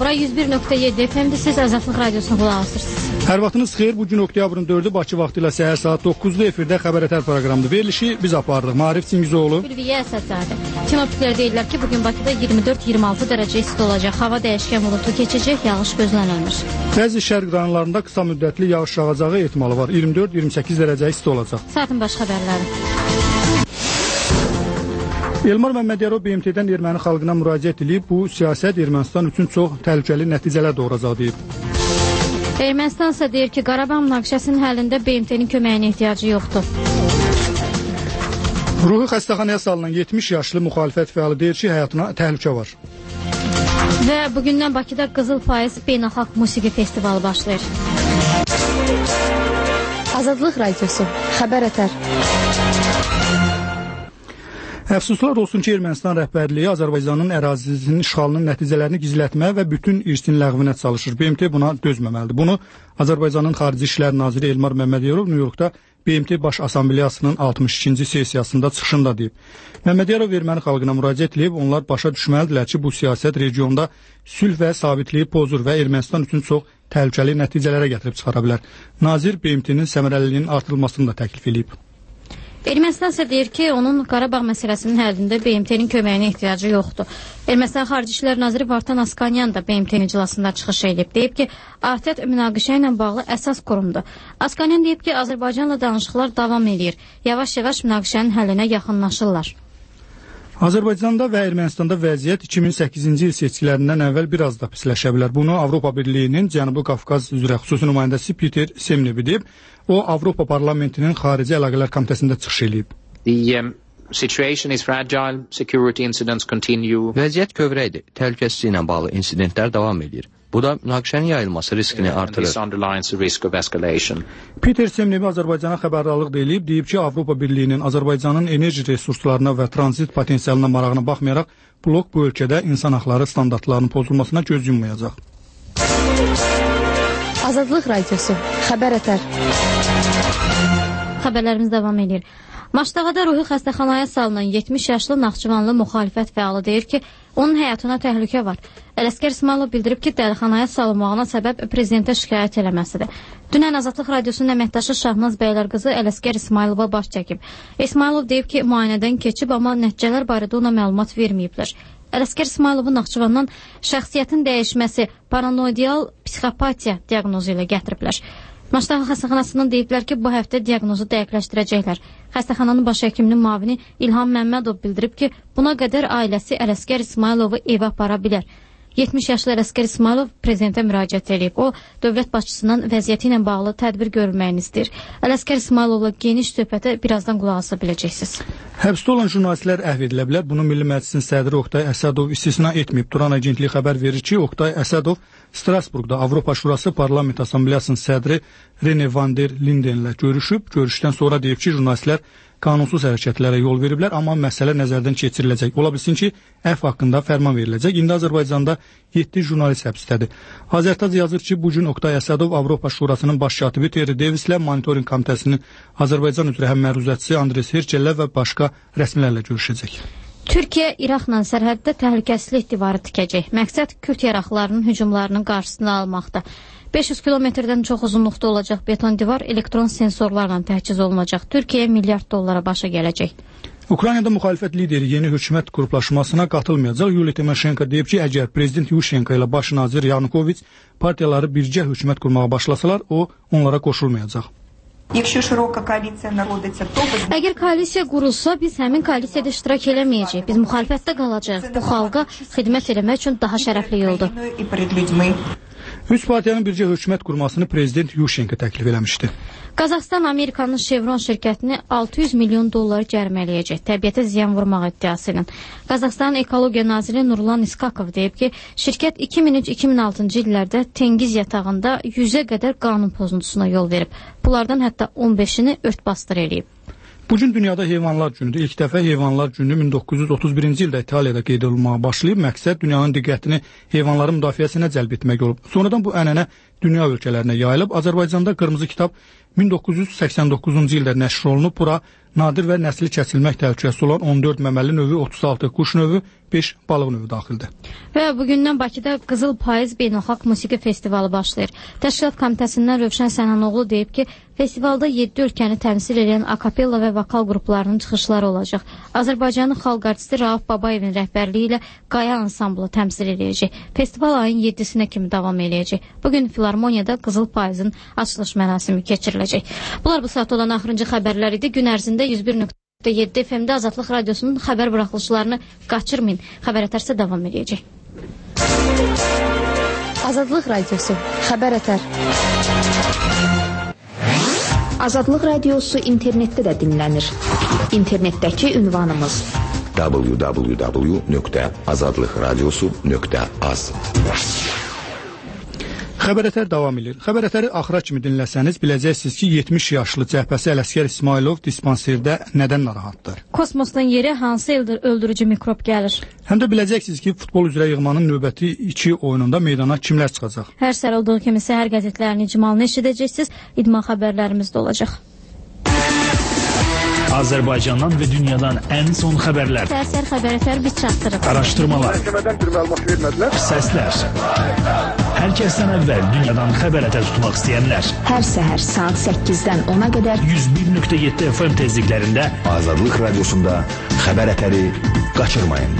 bura 101.7 FM-dir. Siz Azadlıq Radiosuna qulaq asırsınız. Hər vaxtınız xeyir. Bugün oktyabrın 4-ü Bakı vaxtı ilə səhər saat 9-da efirdə Xəbər Ətər proqramıdır. Verilişi biz aparırıq. Maarif Çingizoğlu. Ülviyə Əsədzadə. Sinoptiklər deyirlər ki, bugün Bakıda 24-26 dərəcə isti olacaq. Hava dəyişkən bulutlu keçəcək, yağış gözlənilmir. Bəzi şərq rayonlarında qısa müddətli yağış yağacağı ehtimalı var. 24-28 dərəcə isti olacaq. Saatin baş xəbərləri. Elmar Məmmədiyarov BMT-dən erməni xalqına müraciət edib, bu siyasət Ermənistan üçün çox təhlükəli nəticələr doğuracaq deyib. Ermənistan isə deyir ki, Qarabağ münaqişəsinin həllində BMT-nin köməyinə ehtiyacı yoxdur. Ruhi xəstəxanaya salınan 70 yaşlı müxalifət fəalı deyir ki, həyatına təhlükə var. Və bugündən Bakıda Qızıl Payız Beynəlxalq Musiqi Festivalı başlayır. Azadlıq Radiosu, Xəbər Ətər. Əfsuslar olsun ki, Ermənistan rəhbərliyi Azərbaycanın ərazisinin işğalının nəticələrini gizlətməyə və bütün irsin ləğvinə çalışır. BMT buna dözməməlidir. Bunu Azərbaycanın Xarici İşlər Naziri Elmar Məmmədiyarov Nyu-Yorkda BMT Baş Assambleyasının 62-ci sessiyasında çıxışında deyib. Məmmədiyarov erməni xalqına müraciət edib, onlar başa düşməlidirlər ki, bu siyasət regionda sülh və sabitliyi pozur və Ermənistan üçün çox təhlükəli nəticələrə gətirib çıxara bilər. Nazir BMT-nin səmərəliliyinin artırılmasını da təklif edib. Ermənistan isə deyir ki, onun Qarabağ məsələsinin həllində BMT-nin köməyinə ehtiyacı yoxdur. Ermənistan Xarici İşlər Naziri Vartan Askanyan da BMT-nin iclasında çıxış edib. Deyib ki, ATƏT münaqişə ilə bağlı əsas qurumdur. Askanyan deyib ki, Azərbaycanla danışıqlar davam edir. Yavaş-yavaş münaqişənin həllinə yaxınlaşırlar. Azərbaycanda və Ermənistanda vəziyyət 2008-ci il seçkilərindən əvvəl biraz da pisləşə bilər. Bunu Avropa Birliyinin Cənubi Qafqaz üzrə xüsusi nümayəndəsi Peter Semnevi deyib. O, Avropa Parlamentinin Xarici Əlaqələr Komitəsində çıxış edib. Vəziyyət kövrəkdir. Təhlükəsizliyi ilə bağlı insidentlər davam edir. Bu da münaqişənin yayılması riskini artırır. Peter Semnevi Azərbaycana xəbərdarlıq edib, deyib ki, Avropa Birliyinin Azərbaycanın enerji resurslarına və tranzit potensialına marağına baxmayaraq, blok bu ölkədə insan haqları standartlarının pozulmasına göz yummayacaq. Azadlıq Radiosu, Xəbər Ətər. Xəbərlərimiz davam edir. Maşdağada ruhi xəstəxanaya salınan 70 yaşlı Naxçıvanlı müxalifət fəalı deyir ki, onun həyatına təhlükə var. Ələsgər İsmailov bildirib ki, dəlixanaya salınmağına səbəb prezidentə şikayət eləməsidir. Dünən Azadlıq Radiosunun əməkdaşı Şahmaz Bəylər qızı Ələsgər İsmailova baş çəkib. İsmailov deyib ki, müayinədən keçib, amma nəticələr barədə ona məlumat verməyiblər. Ələsgər İsmailovun Naxçıvandan şəxsiyyətin dəyişməsi, paranoidal psixopatiya diaqnozu ilə gətiriblər. Maşdağı xəstəxanasından deyiblər ki, bu həftə diaqnozu dəqiqləşdirəcəklər. Xəstəxananın baş həkiminin müavini İlham Məmmədov bildirib ki, buna qədər ailəsi Ələsgər İsmailovu evə apara bilər. 70 yaşlı Ələsgər İsmailov prezidentə müraciət edib. O, dövlət başçısından vəziyyəti ilə bağlı tədbir görülməyini istəyir. Ələsgər İsmailovla geniş söhbətə birazdan qulaq asa biləcəksiniz. Həbsdə olan jurnalistlər əhv edilə bilər. Bunu Milli Məclisin sədri Oqtay Əsədov istisna etməyib. Turan agentliyi xəbər verir ki, Oqtay Əsədov Strasburqda Avropa Şurası Parlament Assambleyasının sədri Rene van der Lindenlə görüşüb. Görüşdən sonra deyib ki, jurnalistlər qanunsuz hərəkətlərə yol veriblər, amma məsələ nəzərdən keçiriləcək. Ola bilsin ki, əfv haqqında fərman veriləcək. İndi Azərbaycanda 7 jurnalist həbsdədir. Azərtac yazır ki, bugün Oqtay Əsədov Avropa Şurasının baş katibi Terry Davislə Monitoring Komitəsinin Azərbaycan üzrə həmməruzətçisi Andres Herçellə və başqa rəsmilərlə görüşəcək. Türkiyə İraqla sərhəddə təhlükəsizlik divarı tikəcək. Məqsəd Kürd yaraqlarının hücumlarının qarşısını almaqda. 500 kilometrdən çox uzunluqda olacaq beton divar elektron sensorlarla təchiz olunacaq. Türkiyə milyard dollara başa gələcək. Ukraynada müxalifət lideri yeni hökumət qruplaşmasına qatılmayacaq. Yuliya Timoşenko deyib ki, əgər prezident Yushchenko ilə baş nazir Yanukoviç partiyaları birgə hökumət qurmağa başlasalar, o onlara qoşulmayacaq. Əgər koalisiya qurulsa, biz həmin koalisiyada iştirak eləməyəcəyik. Biz müxalifətdə qalacağıq. Bu xalqa xidmət eləmək üçün daha şərəfli yoldur. 3 partiyanın birgə hökumət qurmasını prezident Yushchenko təklif eləmişdi. Qazaxstan Amerikanın Chevron şirkətini 600 milyon dollar cərimələyəcək, təbiətə ziyan vurmaq iddiası ilə. Qazaxstanın Ekologiya naziri Nurlan İskakov deyib ki, şirkət 2003-2006-cı illərdə Tengiz yatağında 100-ə qədər qanun pozuntusuna yol verib. Bunlardan hətta 15-ini örtbasdır eləyib. Bugün dünyada heyvanlar günüdür. İlk dəfə heyvanlar günü 1931-ci ildə İtaliyada qeyd olunmağa başlayıb. Məqsəd dünyanın diqqətini heyvanların müdafiəsinə cəlb etmək olub. Sonradan bu ənənə dünya ölkələrinə yayılıb. Azərbaycanda Qırmızı kitab 1989-cu ildə nəşr olunub. Bura nadir və nəsli kəsilmək təhlükəsi olan 14 məməli növü, 36 quş növü, 5 balıq növü daxildir. Və bugündən Bakıda Qızıl Payız Beynəlxalq Musiqi Festivalı başlayır. Təşkilat komitəsindən Rövşən Sənanoğlu deyib ki, festivalda 7 ölkəni təmsil edən akapella və vokal qruplarının çıxışları olacaq. Azərbaycanın xalq artisti Rauf Babayevin rəhbərliyi ilə Qaya ansamblı təmsil edəcək. Festival ayın 7-sinə kimi davam edəcək. Bugün Filarmoniyada Qızıl Payızın açılış mərasimi keçiriləcək. Bunlar bu saat olan axırıncı xəbərlər idi. Gün ərzində 101.7 FM-də Azadlıq Radiosunun xəbər buraxılışlarını qaçırmayın. Xəbər ətərsə davam edəcək. Azadlıq Radiosu, xəbər ətər. Azadlıq Radiosu internetdə də dinlənir. İnternetdəki ünvanımız www.azadlıqradiosu.az. Xəbər ətər davam edir. Xəbər ətəri axıra kimi dinləsəniz biləcəksiniz ki, 70 yaşlı cəhbəsi Ələsgər İsmailov dispanserdə nədən narahatdır? Kosmosdan yerə hansı öldürücü mikrob gəlir? Həm də biləcəksiniz ki, futbol üzrə yığmanın növbəti 2 oyununda meydana kimlər çıxacaq? Hər səhər olduğu kimi səhər qəzetlərinin icmalını eşidəcəksiniz, idman xəbərlərimiz də olacaq. Azərbaycandan və dünyadan ən son xəbərlər. Səhər xəbər ətər biz çatdırıb. Araşdırmalar. Məhkəmədən bir məlumat vermədilər. Səslər. Hər kəsdən əvvəl dünyadan xəbər ətər tutmaq istəyənlər. Hər səhər saat 8-dən 10-a qədər 101.7 FM tezliklərində Azadlıq Radiosunda xəbər ətəri qaçırmayın.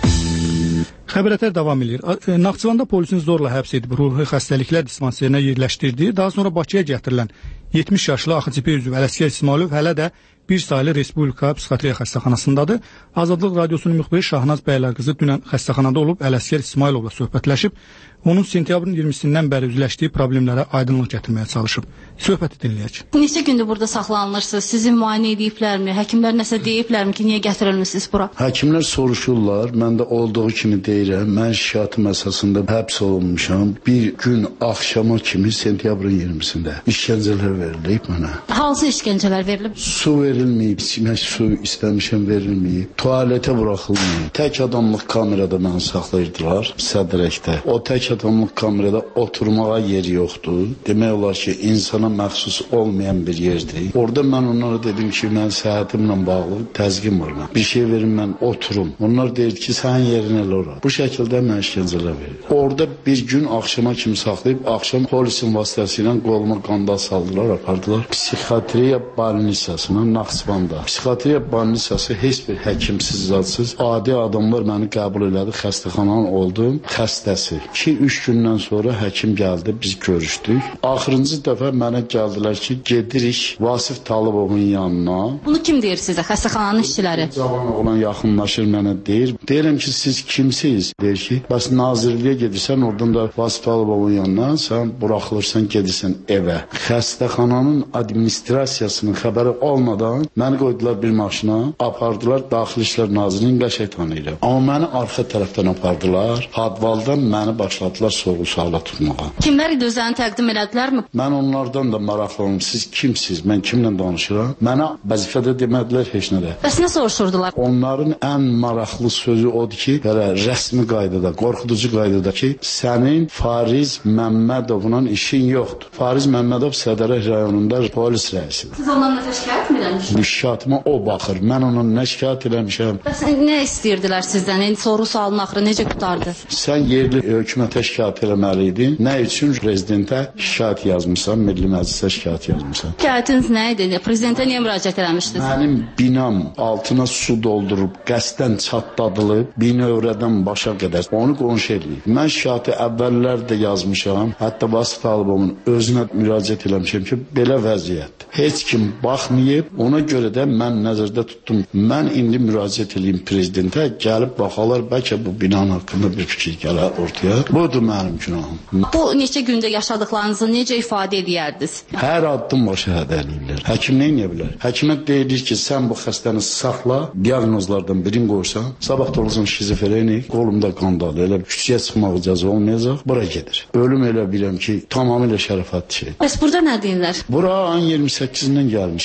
Xəbər ətər davam edir. Naxçıvanda polisin zorla həbs edib ruhi xəstəliklər dispanserinə yerləşdirdiyi, daha sonra Bakıya gətirilən 70 yaşlı AXCP üzvü Ələsgər İsmailov hələ də bir sayılı Respublika Psixiatriya xəstəxanasındadır. Azadlıq Radiosunun müxbiri Şahnaz Bəylərqızı dünən xəstəxanada olub Ələsgər İsmailovla söhbətləşib, onun sentyabrın 20-sindən bəri üzləşdiyi problemlərə aydınlıq gətirməyə çalışıb. Söhbəti dinləyək. Neçə gündür burada saxlanılırsınız? Sizi müayinə ediblərmi? Həkimlər nəsə deyiblərmi ki, niyə gətirilmisiniz bura? Həkimlər soruşurlar. Mən də olduğu kimi deyirəm. Mən şikayətim əsasında həbs olunmuşam. Bir gün axşama kimi sentyabrın 20-sində işgəncələr verilib mənə. Hansı işgəncələr verilib? Su verilməyib, içmək su istəmişəm verilməyib. Tualetə buraxılmayıb. Tək adamlıq kamerada məni saxlayırdılar sədrəkdə. O tək adamlıq kamerada oturmağa yer yoxdur. Demək olar ki, insana məxsus olmayan bir yerdir. Orada mən onlara dedim ki, mən səhhətimlə bağlı təzyiqim var mən. Bir şey verin mən oturum. Onlar deyir ki, sənin yerin elə ora. Bu şəkildə mən işgəncələr verir. Orada bir gün axşama kimi saxlayıb, axşam polisin vasitəsilə qoluma qandal saldılar, apardılar. Psixiatriya balnisasına Naxçıvanda. Psixiatriya balnisası heç bir həkimsiz, zadsız, adi adamlar məni qəbul elədi, xəstəxananın oldum, xəstəsi. 2-3 gündən sonra həkim gəldi, biz görüşdük. Axırıncı dəfə mənə gəldilər ki, gedirik Vasif Talıbovun yanına. Bunu kim deyir sizə, xəstəxananın işçiləri? Cavan oğlan yaxınlaşır mənə deyir. Deyirəm ki, siz kimsiniz? Deyir ki, bəs nazirliyə gedirsən, oradan da Vasif Talıbovun yanına, sən buraxılırsan, gedirsən evə. Xəstəxananın administrasiyasının xəbəri olmadan məni qoydular bir maşına, apardılar Daxili İşlər Nazirliyinin Qəşəqtanı ilə. Amma məni arxa tərəfdən apardılar, Hadvaldan məni başladılar sorğu-suala tutmağa. Kimlər idi özlərini təqdim elədilərmi? Mən onlardan da maraqlanım, siz kimsiniz, mən kimlə danışıram? Mənə vəzifədə demədilər heç nədə. Bəs nə soruşurdular? Onların ən maraqlı sözü odur ki, belə rəsmi qaydada, qorxuducu qaydada ki, sənin Fariz Məmmədovla işin yoxdur. Fariz Məmmədov Sədərək rayonunda polis rəisidir. Siz ondan nə şikayət mi eləmişsiniz? Bu şikayetimə o baxır. Mən ondan nə şikayət eləmişəm? Bəs nə istəyirdilər sizdən? Soru-sualın axırı necə qutardı? Sən yerli hökumətə şikayət eləməliydin. Nə üçün prezidentə şikayət yazmısan, Milli Məclisə şikayət yazmısan? Şikayətiniz nə idi? Prezidentə niyə müraciət eləmişdiniz? Mənim binam altına su doldurub, qəsdən çatladılıb, binövrədən başa qədər onu qonşu eləyib. Mən şikayəti əvvəllər də yazmışam. Hətta Vasif Talıbovun özünə müraciət eləmişəm ki, belə vəziyyətdir. Heç kim baxmayıb, ona görə də mən nəzərdə tutdum. Mən indi müraciət eləyim prezidentə, gəlib baxalar, bəlkə bu binanın haqqında bir fikir gələr ortaya. Budur mənim günahım. Bu neçə gündə yaşadıqlarınızı necə ifadə edərdiniz? Hər addım başa hədələyirlər. Həkim nə edə bilər? Həkimə deyilir ki, sən bu xəstəni saxla, diaqnozlardan birini qoysan, sabah da olacaq şizofrenik, qolumda qandal, elə küçəyə çıxmaq icazə olmayacaq, bura gedir. Ölüm elə biləm ki, tamamilə şərəfətli şey. Bəs burada nə deyirlər? Bura ayın 28-dən gəlmişəm. Bu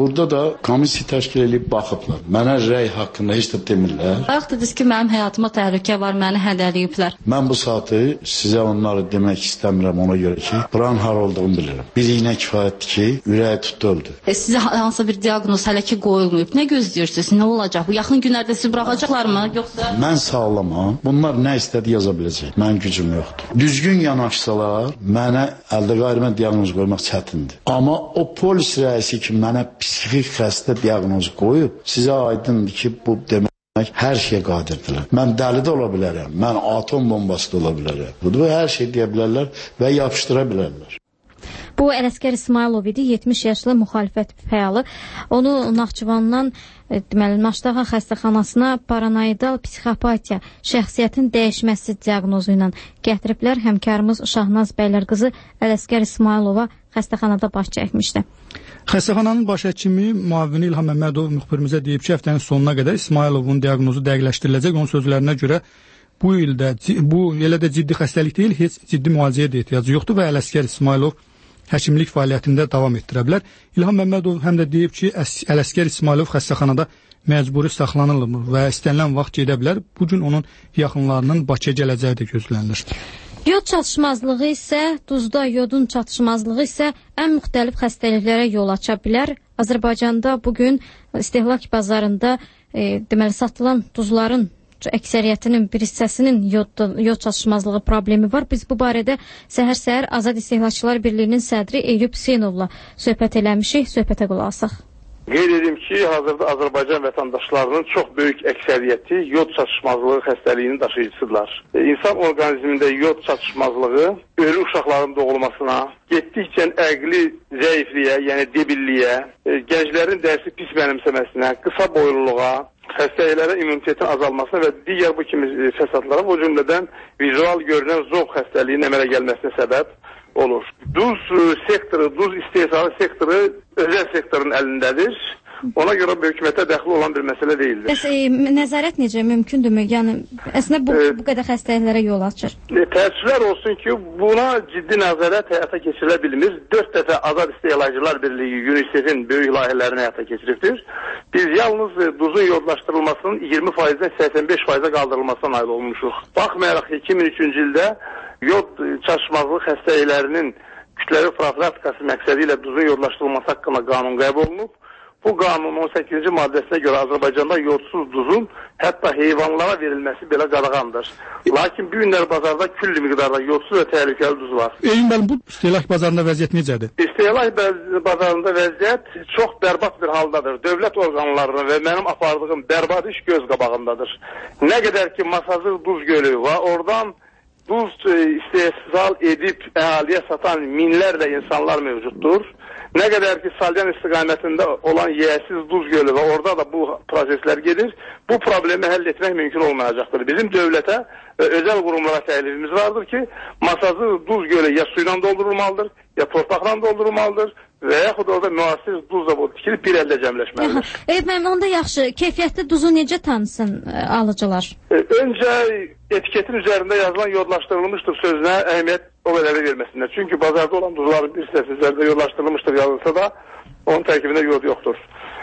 Burada da komissiya təşkil edib baxıblar. Mənə rəy haqqında heç də demirlər. Bayaq dediniz ki, mənim həyatıma təhlükə var, məni hədələyiblər. Mən bu saatı sizə onları demək istəmirəm ona görə ki, buranın har olduğunu bilirəm. Biliyinə kifayətdir ki, ürəyi tutdu öldü. Sizə hansısa bir diaqnoz hələ ki qoyulmayıb. Nə gözləyirsiniz? Nə olacaq? Bu yaxın günlərdə sizi buraxacaqlarmı? Yoxsa mən sağlamam. Bunlar nə istədi yaza biləcək. Mənim gücüm yoxdur. Düzgün yanaşsalar, mənə əldə qayrımə diaqnoz qoymaq çətindir. Amma o polis rəisi ki, mənə psixik xəstə diaqnozu qoyub, sizə aydındır ki, bu demək hər şeyə qadirdirlər. Mən dəli də ola bilərəm, mən atom bombası da ola bilərəm. Bu hər şey deyə bilərlər və yapışdıra bilərlər. Bu Ələsgər İsmailov idi, 70 yaşlı müxalifət fəalı. Onu Naxçıvandan deməli Maştağa xəstəxanasına paranoidal psixopatiya, şəxsiyyətin dəyişməsi diaqnozu ilə gətiriblər. Həmkarımız Şahnaz Bəylərqızı Ələsgər İsmailova xəstəxanada baş çəkmişdi. Xəstəxananın baş həkimi müavini İlham Məmmədov müxbirimizə deyib ki, həftənin sonuna qədər İsmailovun diaqnozu dəqiqləşdiriləcək. Onun sözlərinə görə bu ildə bu elə də ciddi xəstəlik deyil, heç ciddi müalicəyə də ehtiyacı yoxdur və Ələsgər İsmailov həkimlik fəaliyyətində davam etdirə. İlham Məmmədov həm də deyib ki, Ələsgər İsmailov xəstəxanada məcburi saxlanılmır və istənilən vaxt gedə bilər. Bu gün onun yaxınlarının Bakıya gələcəyi də gözlənilir. Yod çatışmazlığı isə, duzda yodun çatışmazlığı isə ən müxtəlif xəstəliklərə yol aça bilər. Azərbaycanda bugün istehlak bazarında deməli satılan duzların əksəriyyətinin bir hissəsinin yod çatışmazlığı problemi var. Biz bu barədə səhər-səhər Azad İstehlakçılar Birliyinin sədri Eyüp Hüseynovla söhbət eləmişik. Söhbətə qulaq asaq. Qeyd edim ki, hazırda Azərbaycan vətəndaşlarının çox böyük əksəriyyəti yod çatışmazlığı xəstəliyinin daşıyıcısıdırlar. İnsan orqanizmində yod çatışmazlığı ölü uşaqların doğulmasına, getdikcə əqli zəifliyə, yəni debilliyə, gənclərin dərsi pis mənimsəməsinə, qısa boyluluğa, xəstəliklərə immunitetin azalmasına və digər bu kimi fəsadlara, o cümlədən vizual görünən zoq xəstəliyinin əmələ gəlməsinə səbəb olur. Duz sektoru, duz istehsalı sektoru özəl sektorun əlindədir. Ona görə hökumətə dəxli olan bir məsələ deyildir. Bəs nəzarət necə mümkündürmü? Yəni əslində bu qədər xəstəliklərə yol açır. Təəssüflər olsun ki, buna ciddi nəzarət həyata keçirilə bilmir. 4 dəfə Azad İstehlakçılar Birliyi UNICEF-in böyük layihələrini həyata keçiribdir. Biz yalnız duzun yodlaşdırılmasının 20%-dən 85%-ə qaldırılmasına nail olmuşuq. Baxmayaraq 2003-cü ildə yod çatışmazlığı xəstəliklərinin kütləvi profilaktikası məqsədi ilə duzun yodlaşdırılması haqqında qanun qəbul olunub. Bu qanunun 18-ci maddəsinə görə Azərbaycanda yodsuz duzun hətta heyvanlara verilməsi belə qadağandır. Lakin bu günlər bazarda külli miqdarda yodsuz və təhlükəli duz var. Bəli, bu istehlak bazarında vəziyyət necədir? İstehlak bazarında vəziyyət çox bərbad bir haldadır. Dövlət orqanlarının və mənim apardığım bərbad iş göz qabağındadır. Nə qədər ki Masazır duz gölü var, oradan duz istehsal edib əhaliyə satan minlərlə insanlar mövcuddur. Nə qədər ki Salyan istiqamətində olan yiyəsiz duz gölü və orada da bu proseslər gedir, bu problemi həll etmək mümkün olmayacaqdır. Bizim dövlətə və özəl qurumlara təklifimiz vardır ki, Masazır duz gölü ya suyla doldurulmalıdır, ya torpaqla doldurulmalıdır və yaxud orada müasir duz zavodu tikilib bir əldə cəmləşməlidir. Mən onda yaxşı, keyfiyyətli duzu necə tanısın alıcılar? Öncə etiketin üzərində yazılan yodlaşdırılmışdır sözünə əhəmiyyət o qədər verməsinlər. Çünki bazarda olan duzların bir hissəsi üzərində yodlaşdırılmışdır yazılsa da onun tərkibində yod yoxdur.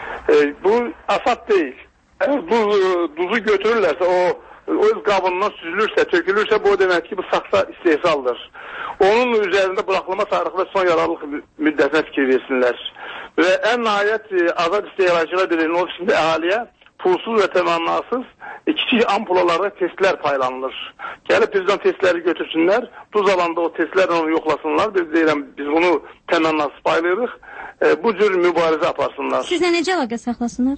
Bu asad deyil. Əgər duzu götürürlərsə, o öz qabından süzülürsə, tökülürsə, bu demək ki, bu saxta istehsaldır. Onun üzərində buraxılma tarixi və son yararlılıq müddətinə fikir versinlər. Və ən nəhayət Azad İstehlakçılar Birliyinin ofisində əhaliyə pulsuz və təmənnasız kiçik ampulalarda testlər paylanılır. Gəlib bizdən testləri götürsünlər, duz alanda o testlərlə onu yoxlasınlar. Biz bunu təmənnasız paylayırıq. Bu cür mübarizə aparsınlar. Sizlə necə əlaqə saxlasınlar?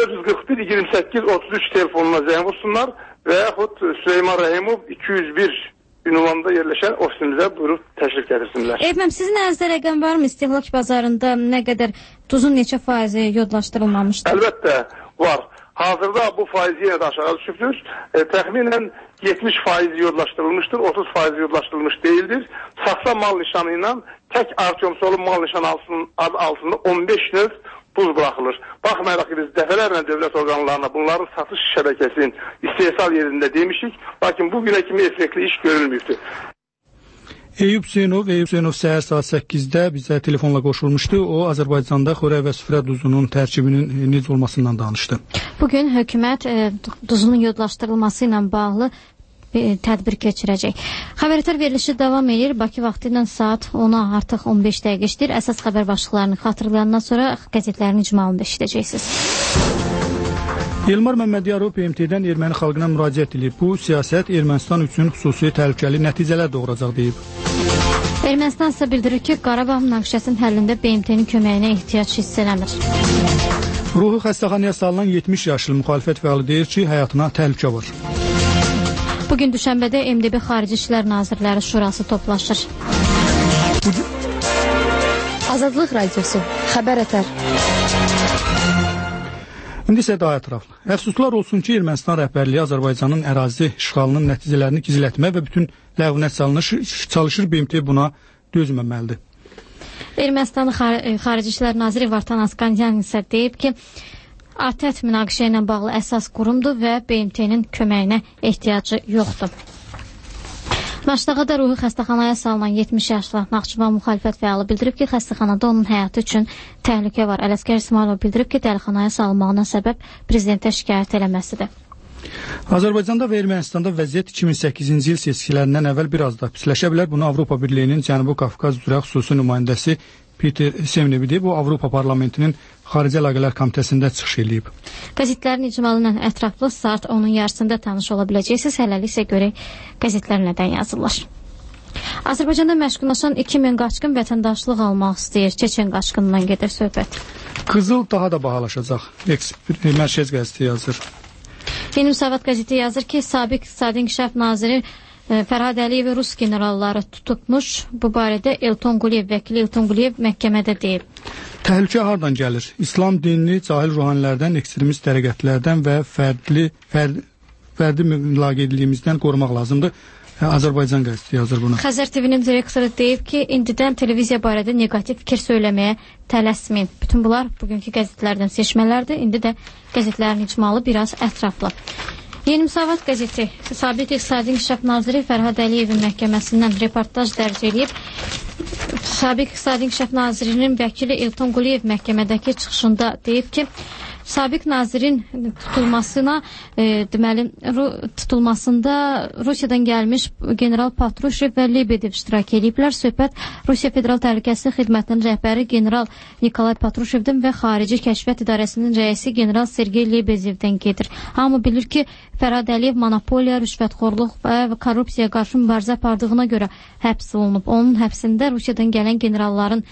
441-28-33 telefonuna zəng vursunlar və yaxud Süleyman Rəhimov 201 ünvanda yerləşən ofisimizə buyurub təşrif gətirsinlər. Sizin əlinizdə rəqəm varmı? İstehlak bazarında nə qədər duzun neçə faizi yodlaşdırılmamışdır? Əlbəttə var. Hazırda bu faiz yenə də aşağı düşübdür. Təxminən 70% yodlaşdırılmışdır, 30% yodlaşdırılmış deyildir. Saxsa mal nişanı ilə tək Artyomsolu mal nişanı altında 15 növ duz buraxılır. Baxmayaraq ki, biz dəfələrlə dövlət orqanlarına bunların satış şəbəkəsinin istehsal yerində demişik, lakin bu günə kimi effektli iş görülməyibdir. Eyüp Hüseynov səhər saat 8-də bizə telefonla qoşulmuşdu. O, Azərbaycanda xörək və süfrə duzunun tərkibinin necə olmasından danışdı. Bugün hökumət duzunun yodlaşdırılması ilə bağlı tədbir keçirəcək. Xəbərətər verilişi davam edir. Bakı vaxtı ilə saat 10-a artıq 15 dəqiqə işdir. Əsas xəbər başlıqlarını xatırlayandan sonra qəzetlərin icmalını da eşidəcəksiniz. Elmar Məmmədiyarov BMT-dən erməni xalqına müraciət edib. Bu siyasət Ermənistan üçün xüsusi təhlükəli nəticələr doğuracaq deyib. Ermənistan isə bildirir ki, Qarabağ münaqişəsinin həllində BMT-nin köməyinə ehtiyac hiss eləmir. Ruhi xəstəxanaya salınan 70 yaşlı müxalifət fəalı deyir ki, həyatına təhlükə var. Bugün Düşənbədə MDB Xarici İşlər Nazirləri Şurası toplaşır. Azadlıq Radiosu, Xəbər Ətər. İndi isə daha ətraflı. Əfsuslar olsun ki, Ermənistan rəhbərliyi Azərbaycanın ərazi işğalının nəticələrini gizlətmə və bütün ləğvünə çalışır, BMT buna dözməməlidir. Ermənistanın Xarici İşlər Naziri Vartan Askanyan isə deyib ki, ATƏT münaqişə ilə bağlı əsas qurumdur və BMT-nin köməyinə ehtiyacı yoxdur. Maçdağada ruhi xəstəxanaya salınan 70 yaşlı Naxçıvan müxalifət fəalı bildirib ki, xəstəxanada onun həyatı üçün təhlükə var. Ələsgər İsmailov bildirib ki, dəlixanaya salınmağına səbəb prezidentə şikayət eləməsidir. Azərbaycanda və Ermənistanda vəziyyət 2008-ci il seçkilərindən əvvəl biraz da pisləşə bilər. Bunu Avropa Birliyinin Cənubi Qafqaz üzrə xüsusi nümayəndəsi Peter Semnevi deyib. O, Avropa Parlamentinin Xarici Əlaqələr Komitəsində çıxış edib. Qəzetlərin icmalı ilə ətraflı saat 10-un yarısında tanış ola biləcəksiniz. Hələlik isə görək qəzetlər nədən yazırlar. Azərbaycanda məşğullaşan 2000 qaçqın vətəndaşlıq almaq istəyir. Çeçen qaçqınından gedir söhbət. Qızıl daha da bahalaşacaq. Mərkəz qəzeti yazır. Yeni Müsavat qəzeti yazır ki, sabiq İqtisadi İnkişaf Naziri Fərhad Əliyev Rus generalları tutmuş. Bu barədə Elton Quliyev, vəkili Elton Quliyev məhkəmədə deyib. Təhlükə hardan gəlir? İslam dinini cahil ruhanilərdən, ekstremist tərəqətlərdən və fərdi mülaqədliyimizdən qorumaq lazımdır. Azərbaycan qəzeti yazır bunu. Xəzər TV-nin direktoru deyib ki, indidən televiziya barədə neqativ fikir söyləməyə tələsməyin. Bütün bunlar bugünkü qəzetlərdən seçmələrdir. İndi də qəzetlərin icmalı biraz ətraflı. Yeni Müsavat qəzeti sabiq İqtisadi İnkişaf Naziri Fərhad Əliyevin məhkəməsindən reportaj dərc edib. Sabiq İqtisadi İnkişaf Nazirinin vəkili Elton Quliyev məhkəmədəki çıxışında deyib ki, sabiq nazirin tutulmasında Rusiyadan gəlmiş general Patrushev və Lebedev iştirak ediblər. Söhbət Rusiya Federal Təhlükəsizlik Xidmətinin rəhbəri general Nikolay Patrushevdən və Xarici Kəşfiyyat İdarəsinin rəisi general Sergey Lebedevdən gedir. Hamı bilir ki, Fərhad Əliyev monopoliya, rüşvətxorluq və korrupsiyaya qarşı mübarizə apardığına görə həbs olunub. Onun həbsində Rusiyadan gələn generalların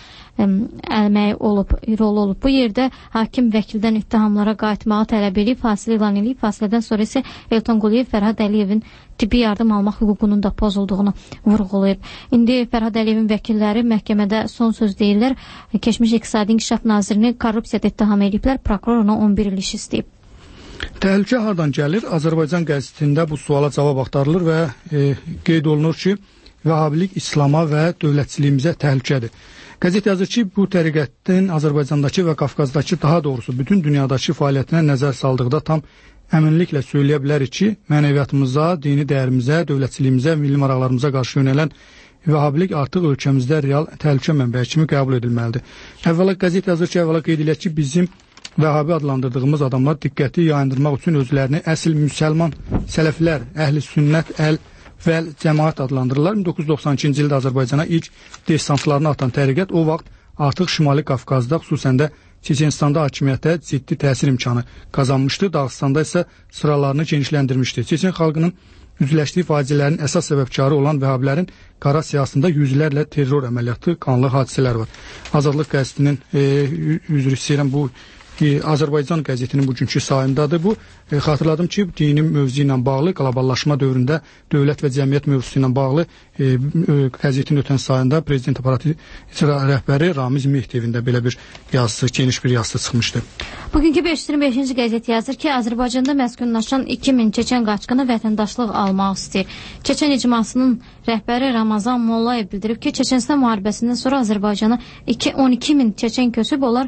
əməyi olub, rolu olub. Bu yerdə hakim vəkildən ittihamlara qayıtmağı tələb edib, fasilə elan edib. Fasilədən sonra isə Elton Quliyev Fərhad Əliyevin tibbi yardım almaq hüququnun da pozulduğunu vurğulayıb. İndi Fərhad Əliyevin vəkilləri məhkəmədə son söz deyirlər. Keçmiş İqtisadi İnkişaf Nazirini korrupsiyada ittiham ediblər. Prokuror ona 11 il iş istəyib. Təhlükə hardan gəlir? Azərbaycan qəzetində bu suala cavab axtarılır və qeyd olunur ki, Vəhhabilik İslama və dövlətçiliyimizə təhlükədir. Qəzet yazır ki, bu təriqətin Azərbaycandakı və Qafqazdakı, daha doğrusu bütün dünyadakı fəaliyyətinə nəzər saldıqda tam əminliklə söyləyə bilərik ki, mənəviyyatımıza, dini dəyərimizə, dövlətçiliyimizə, milli maraqlarımıza qarşı yönələn Vəhhabilik artıq ölkəmizdə real təhlükə mənbəyi kimi qəbul edilməlidir. Əvvəla qəzet yazır ki, qeyd edək ki, bizim Vəhhabi adlandırdığımız adamlar diqqəti yayındırmaq üçün özlərini əsl müsəlman sələflər, əhli sünnət, və cəmaət adlandırırlar. 1992-ci ildə Azərbaycana ilk desantlarını atan təriqət o vaxt artıq Şimali Qafqazda, xüsusən də Çeçenistanda hakimiyyətə ciddi təsir imkanı qazanmışdı. Dağıstanda isə sıralarını genişləndirmişdi. Çeçen xalqının üzləşdiyi faciələrin əsas səbəbkarı olan Vəhhabilərin qara siyasında yüzlərlə terror əməliyyatı, qanlı hadisələr var. Azadlıq qəzetinin üzr istəyirəm, bu Azərbaycan qəzetinin bugünkü sayındadır bu. Xatırladım ki, dini mövzu ilə bağlı, qloballaşma dövründə dövlət və cəmiyyət mövzusu ilə bağlı qəzetin ötən sayında Prezident aparatı icra rəhbəri Ramiz Mehdevin də belə bir yazısı, geniş bir yazısı çıxmışdı. Bugünkü 525-ci qəzet yazır ki, Azərbaycanda məskunlaşan 2000 çeçen qaçqını vətəndaşlıq almaq istəyir. Çeçen icmasının rəhbəri Ramazan Mollayev bildirib ki, Çeçenistan müharibəsindən sonra Azərbaycana 12 min çeçen köçüb, onlar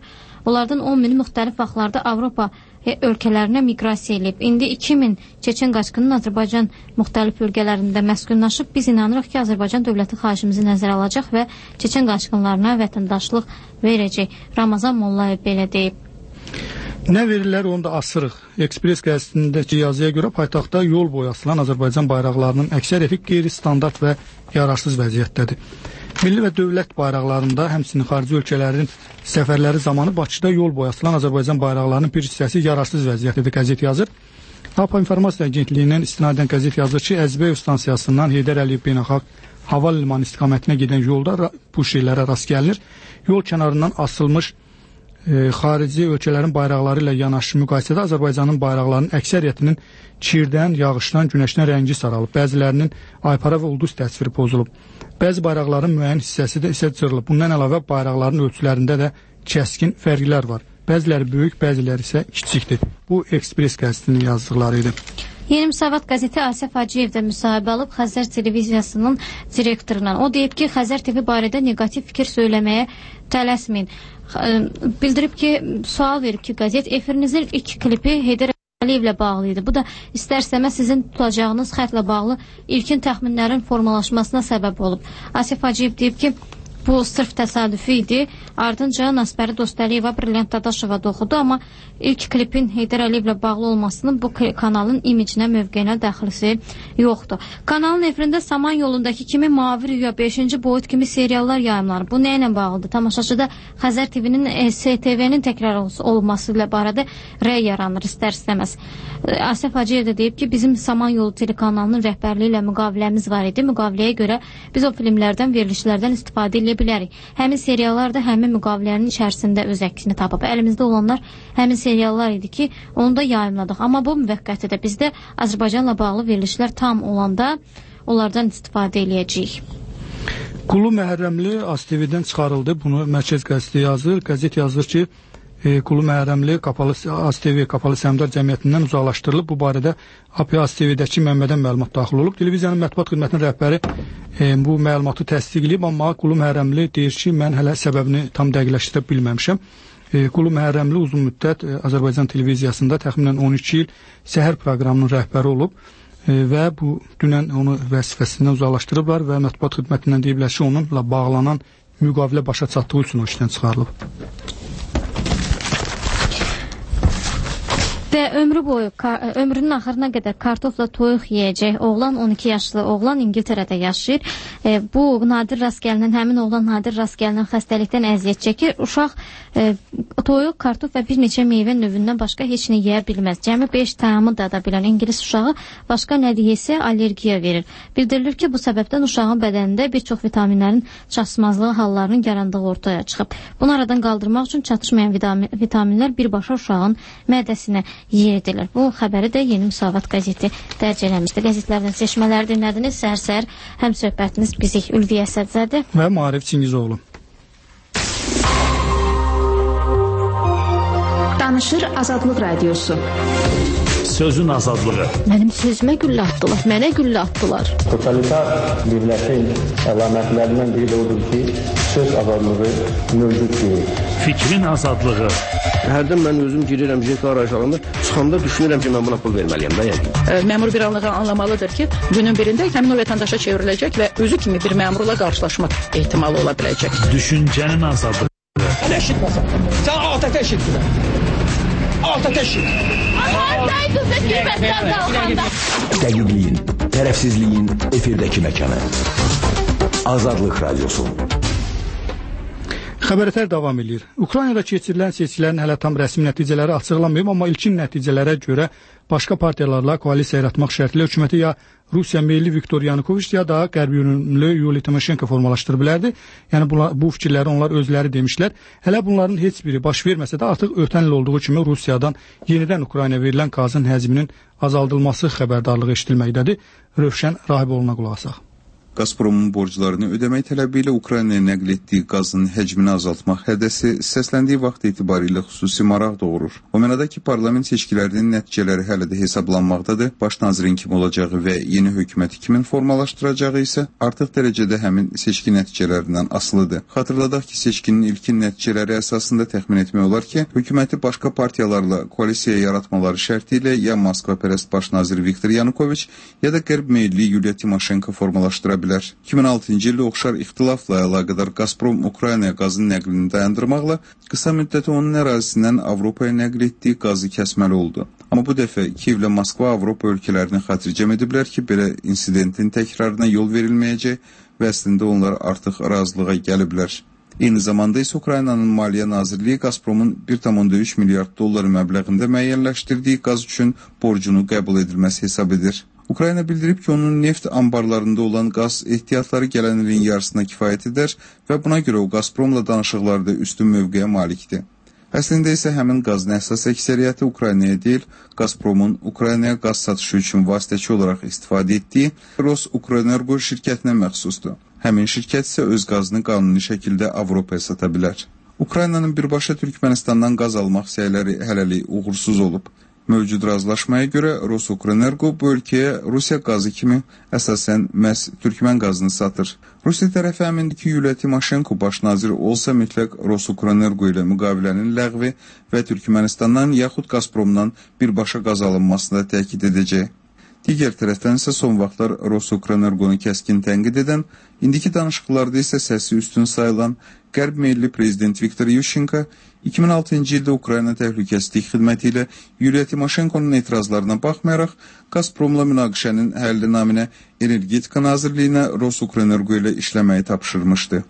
Onlardan 10 mini müxtəlif vaxtlarda Avropa ölkələrinə miqrasiya edib. İndi 2000 çeçen qaçqının Azərbaycan müxtəlif bölgələrində məskunlaşıb. Biz inanırıq ki, Azərbaycan dövləti xahişimizi nəzərə alacaq və çeçen qaçqınlarına vətəndaşlıq verəcək. Ramazan Mollayev belə deyib. Nə verirlər, onu da asırıq. Ekspres qəzetindəki yazıya görə paytaxtda yol boyu asılan Azərbaycan bayraqlarının əksəriyyəti qeyri-standart və yararsız vəziyyətdədir. Milli və dövlət bayraqlarında, həmçinin xarici ölkələrin səfərləri zamanı Bakıda yol boyu asılan Azərbaycan bayraqlarının bir hissəsi yararsız vəziyyətdədir, qəzet yazır. APA İnformasiya Agentliyindən istinadən qəzet yazır ki, Əzbəyev stansiyasından Heydər Əliyev Beynəlxalq Hava Limanı istiqamətinə gedən yolda bu şeylərə rast gəlinir. Yol kənarından asılmış xarici ölkələrin bayraqları ilə yanaşı müqayisədə Azərbaycanın bayraqlarının əksəriyyətinin çirdən, yağışdan, günəşdən rəngi saralıb. Bəzilərinin aypara və ulduz təsviri pozulub. Bəzi bayraqların müəyyən hissəsi də isə cırılıb. Bundan əlavə bayraqların ölçülərində də kəskin fərqlər var. Bəziləri böyük, bəziləri isə kiçikdir. Bu Ekspres qəzetinin yazdıqları idi. Yeni Müsavat qəzeti Asif Hacıyev də müsahibə alıb Xəzər televiziyasının direktorundan. O deyib ki, Xəzər TV barədə negativ fikir söyləməyə tələsməyin. Bildirib ki, sual verib ki, qəzet efirinizin ilk klipi Heydər Əliyevlə bağlı idi. Bu da istər-istəməz sizin tutacağınız xətlə bağlı ilkin təxminlərin formalaşmasına səbəb olub. Asif Hacıyev deyib ki, bu sırf təsadüfi idi. Ardınca Nasbəri Dostəliyeva, Brilliant Dadaşova da oxudu, amma ilk klipin Heydər Əliyevlə bağlı olmasının bu kanalın imicinə, mövqeyinə dəxlisi yoxdur. Kanalın efirində Saman yolundakı kimi Mavi Rüya, 5-ci boyut kimi seriallar yayımlanır. Bu nə ilə bağlıdır? Tamaşaçıda Xəzər TV-nin STV-nin təkrar olması ilə barədə rəy yaranır, istər-istəməz. Asif Hacıyev də deyib ki, bizim Saman yolu telekanalının rəhbərliyi ilə müqaviləmiz var idi. Müqaviləyə görə biz o filmlərdən, verilişlərdən istifadə edə bilərik. Həmin seriallar da həmin müqavilənin içərisində öz əksini tapıb. Əlimizdə olanlar həmin seriallar idi ki, onu da yayımladıq. Amma bu müvəqqətidir. Bizdə Azərbaycanla bağlı verilişlər tam olanda onlardan istifadə eləyəcəyik. Qulu Məhərrəmli ASTV-dən çıxarıldı. Bunu Mərkəz qəzeti yazır. Qəzet yazır ki, Qulu Məhərrəmli ASTV Qapalı Səhmdar Cəmiyyətindən uzaqlaşdırılıb. Bu barədə ASTV-dəki mənbədən məlumat daxil olub. Televiziyanın mətbuat xidmətinin rəhbəri bu məlumatı təsdiqləyib, amma Qulu Məhərrəmli deyir ki, mən hələ səbəbini tam dəqiqləşdirə bilməmişəm. Qulu Məhərrəmli uzun müddət Azərbaycan televiziyasında təxminən 12 il səhər proqramının rəhbəri olub və bu dünən onu vəzifəsindən uzaqlaşdırıblar və mətbuat xidmətindən deyiblər ki, onunla bağlanan müqavilə başa çatdığı üçün o işdən çıxarılıb. Və ömrünün axırına qədər kartofla toyuq yeyəcək oğlan, 12 yaşlı oğlan İngiltərədə yaşayır. Bu nadir rast gəlinen, həmin oğlan nadir rast gəlinen xəstəlikdən əziyyət çəkir. Uşaq toyuq, kartof və bir neçə meyvə növündən başqa heç nə yeyə bilməz. Cəmi 5 təamı dada bilən İngilis uşağı başqa nə deyilsə allergiya verir. Bildirilir ki, bu səbəbdən uşağın bədənində bir çox vitaminlərin çatışmazlığı hallarının yarandığı ortaya çıxıb. Bunu aradan qaldırmaq üçün çatışmayan vitaminlər birbaşa uşağın mədəsinə yeridilir. Bu xəbəri də Yeni Müsavat qəzeti dərc eləmişdir. Qəzetlərdən seçmələri dinlədiniz. Səhər-səhər həm söhbətiniz bizik Ülviyə Sədzədir və Maarif Çingizoğlu. Danışır Azadlıq Radiosu. Sözün azadlığı. Mənim sözümə güllə atdılar, mənə güllə atdılar. Totalitar dövlətin əlamətlərindən biri də odur ki, söz azadlığı mövcud deyil. Fikrin azadlığı. Hərdən mən özüm girirəm jet arayışlarında, çıxanda düşünürəm ki, mən buna pul verməliyəm da yəni. Məmur bir anlığı anlamalıdır ki, günün birində həmin o vətəndaşa çevriləcək və özü kimi bir məmurla qarşılaşmaq ehtimalı ola biləcək. Düşüncənin azadlığı. Eşitməsən, sən alt eşitmə. Alt eşitmə. Dəqiqliyin, tərəfsizliyin efirdəki məkanı. Azadlıq Radiosu. Xəbərətər davam edir. Ukraynada keçirilən seçkilərin hələ tam rəsmi nəticələri açıqlanmayıb, amma ilkin nəticələrə görə başqa partiyalarla koalisiya yaratmaq şərtilə hökuməti ya Rusiya meyilli Viktor Yanukoviç ya da qərbi yönümlü Yuliya Timoşenko formalaşdırı bilərdi. Yəni bu fikirləri onlar özləri demişlər. Hələ bunların heç biri baş verməsə də artıq ötən il olduğu kimi Rusiyadan yenidən Ukraynaya verilən qazın həcminin azaldılması xəbərdarlığı eşidilməkdədir. Rövşən Rahiboğlu'na qulaq asaq. Gazpromun borclarını ödəmək tələbi ilə Ukraynaya nəql etdiyi qazın həcmini azaltmaq hədəsi səsləndiyi vaxt etibarilə xüsusi maraq doğurur. O mənada ki, parlament seçkilərinin nəticələri hələ də hesablanmaqdadır. Baş nazirin kim olacağı və yeni hökuməti kimin formalaşdıracağı isə artıq dərəcədə həmin seçki nəticələrindən asılıdır. Xatırladaq ki, seçkinin ilkin nəticələri əsasında təxmin etmək olar ki, hökuməti başqa partiyalarla koalisiya yaratmaları şərti ilə ya Moskva pərəst baş nazir Viktor Yanukoviç, ya da qərb meyilli Yuliya Timoşenko formalaşdıra bilər. 2006-cı ildə oxşar ixtilafla əlaqədar Gazprom Ukraynaya qazın nəqlini dayandırmaqla qısa müddəti onun ərazisindən Avropaya nəql etdiyi qazı kəsməli oldu. Amma bu dəfə Kiyevlə Moskva Avropa ölkələrini xatircəm ediblər ki, belə insidentin təkrarına yol verilməyəcək və əslində onlar artıq razılığa gəliblər. Eyni zamanda isə Ukraynanın Maliyyə Nazirliyi Gazpromun 1,3 milyard dollar məbləğində müəyyənləşdirdiyi qaz üçün borcunu qəbul edilməsi hesab edir. Ukrayna bildirib ki, onun neft ambarlarında olan qaz ehtiyatları gələn ilin yarısına kifayət edər və buna görə o Gazpromla danışıqlarda üstün mövqeyə malikdir. Əslində isə həmin qazın əsas əksəriyyəti Ukraynaya deyil, Gazpromun Ukraynaya qaz satışı üçün vasitəçi olaraq istifadə etdiyi Ros-Ukrenergo şirkətinə məxsusdur. Həmin şirkət isə öz qazını qanuni şəkildə Avropaya sata bilər. Ukraynanın birbaşa Türkmenistandan qaz almaq səyləri hələlik uğursuz olub. Mövcud razılaşmaya görə Ros-Ukrenergo bu ölkəyə Rusiya qazı kimi əsasən məhz Türkmen qazını satır. Rusiya tərəfi əmindir ki, Yuliya Timoşenko baş nazir olsa mütləq Ros-Ukrenergo ilə müqavilənin ləğvi və Türkmenistandan yaxud Gazpromdan birbaşa qaz alınmasını təkid edəcək. Digər tərəfdən isə son vaxtlar Ros-Ukrenergonu kəskin tənqid edən, indiki danışıqlarda isə səsi üstün sayılan qərb meyilli prezident Viktor Yushchenko 2006-cı ildə Ukrayna təhlükəsizlik xidməti ilə Yuliya Timoşenkonun etirazlarına baxmayaraq, Gazpromla münaqişənin həlli naminə Energetika Nazirliyinə Ros-Ukrenergo ilə işləməyi tapşırmışdı.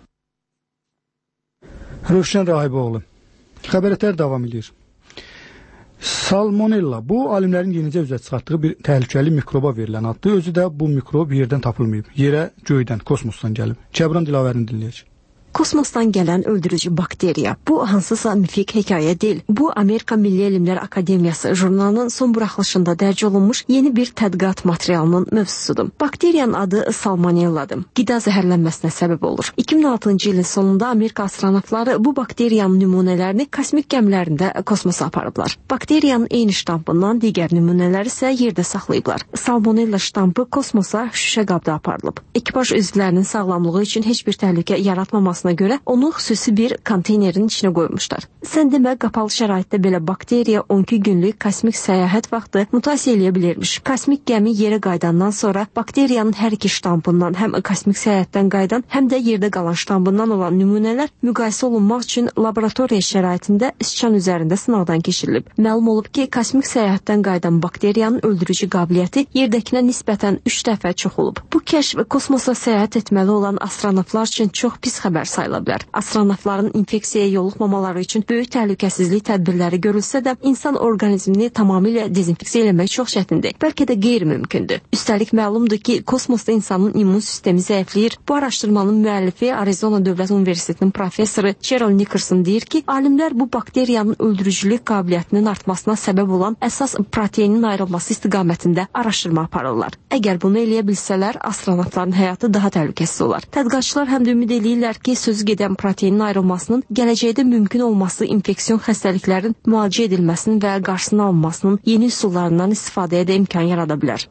Rövşən Rahiboğlu. Xəbərətlər davam edir. Salmonella, bu alimlərin yenicə üzə çıxartdığı bir təhlükəli mikroba verilən addır. Özü də bu mikrob yerdən tapılmayıb. Yerə göydən, kosmosdan gəlib. Kəbran Dilavərini dinləyəcək. Kosmosdan gələn öldürücü bakteriya. Bu hansısa mifik hekayə deyil. Bu Amerika Milli Elmlər Akademiyası jurnalının son buraxılışında dərc olunmuş yeni bir tədqiqat materialının mövzusudur. Bakteriyanın adı Salmonelladır. Qida zəhərlənməsinə səbəb olur. 2006-cı ilin sonunda Amerika astronavtları bu bakteriyanın nümunələrini kosmik gəmilərində kosmosa aparıblar. Bakteriyanın eyni ştampından digər nümunələri isə yerdə saxlayıblar. Salmonella ştampı kosmosa şüşə qabda aparılıb. Ekipaj üzvlərinin sağlamlığı üçün heç bir təhlükə yaratmaması görə onu xüsusi bir konteynerin içinə qoymuşlar. Sən demə, qapalı şəraitdə belə bakteriya 12 günlük kosmik səyahət vaxtı mutasiya eləyə bilirmiş. Kosmik gəmi yerə qayıdandan sonra bakteriyanın hər iki ştampından, həm kosmik səyahətdən qayıdan, həm də yerdə qalan ştampından olan nümunələr müqayisə olunmaq üçün laboratoriya şəraitində sıçan üzərində sınaqdan keçirilib. Məlum olub ki, kosmik səyahətdən qayıdan bakteriyanın öldürücü qabiliyyəti yerdəkinə nisbətən 3 dəfə çox olub. Bu kəşf kosmosa səyahət etməli olan astronavtlar üçün çox pis xəbər sayıla bilər. Astronavtların infeksiyaya yoluxmamaları üçün böyük təhlükəsizlik tədbirləri görülsə də, insan orqanizmini tamamilə dezinfeksiya eləmək çox çətindir. Bəlkə də qeyri-mümkündür. Üstəlik məlumdur ki, kosmosda insanın immun sistemi zəifləyir. Bu araşdırmanın müəllifi Arizona Dövlət Universitetinin professoru Cheryl Nickerson deyir ki, alimlər bu bakteriyanın öldürücülük qabiliyyətinin artmasına səbəb olan əsas proteinin ayrılması istiqamətində araşdırma aparırlar. Əgər bunu eləyə bilsələr, astronavtların həyatı daha təhlükəsiz olar. Tədqiqatçılar həm də ümid eləyirlər ki, sözü gedən proteinin ayrılmasının gələcəkdə mümkün olması infeksiyon xəstəliklərin müalicə edilməsinin və qarşısının alınmasının yeni üsullarından istifadəyə də imkan yarada bilər.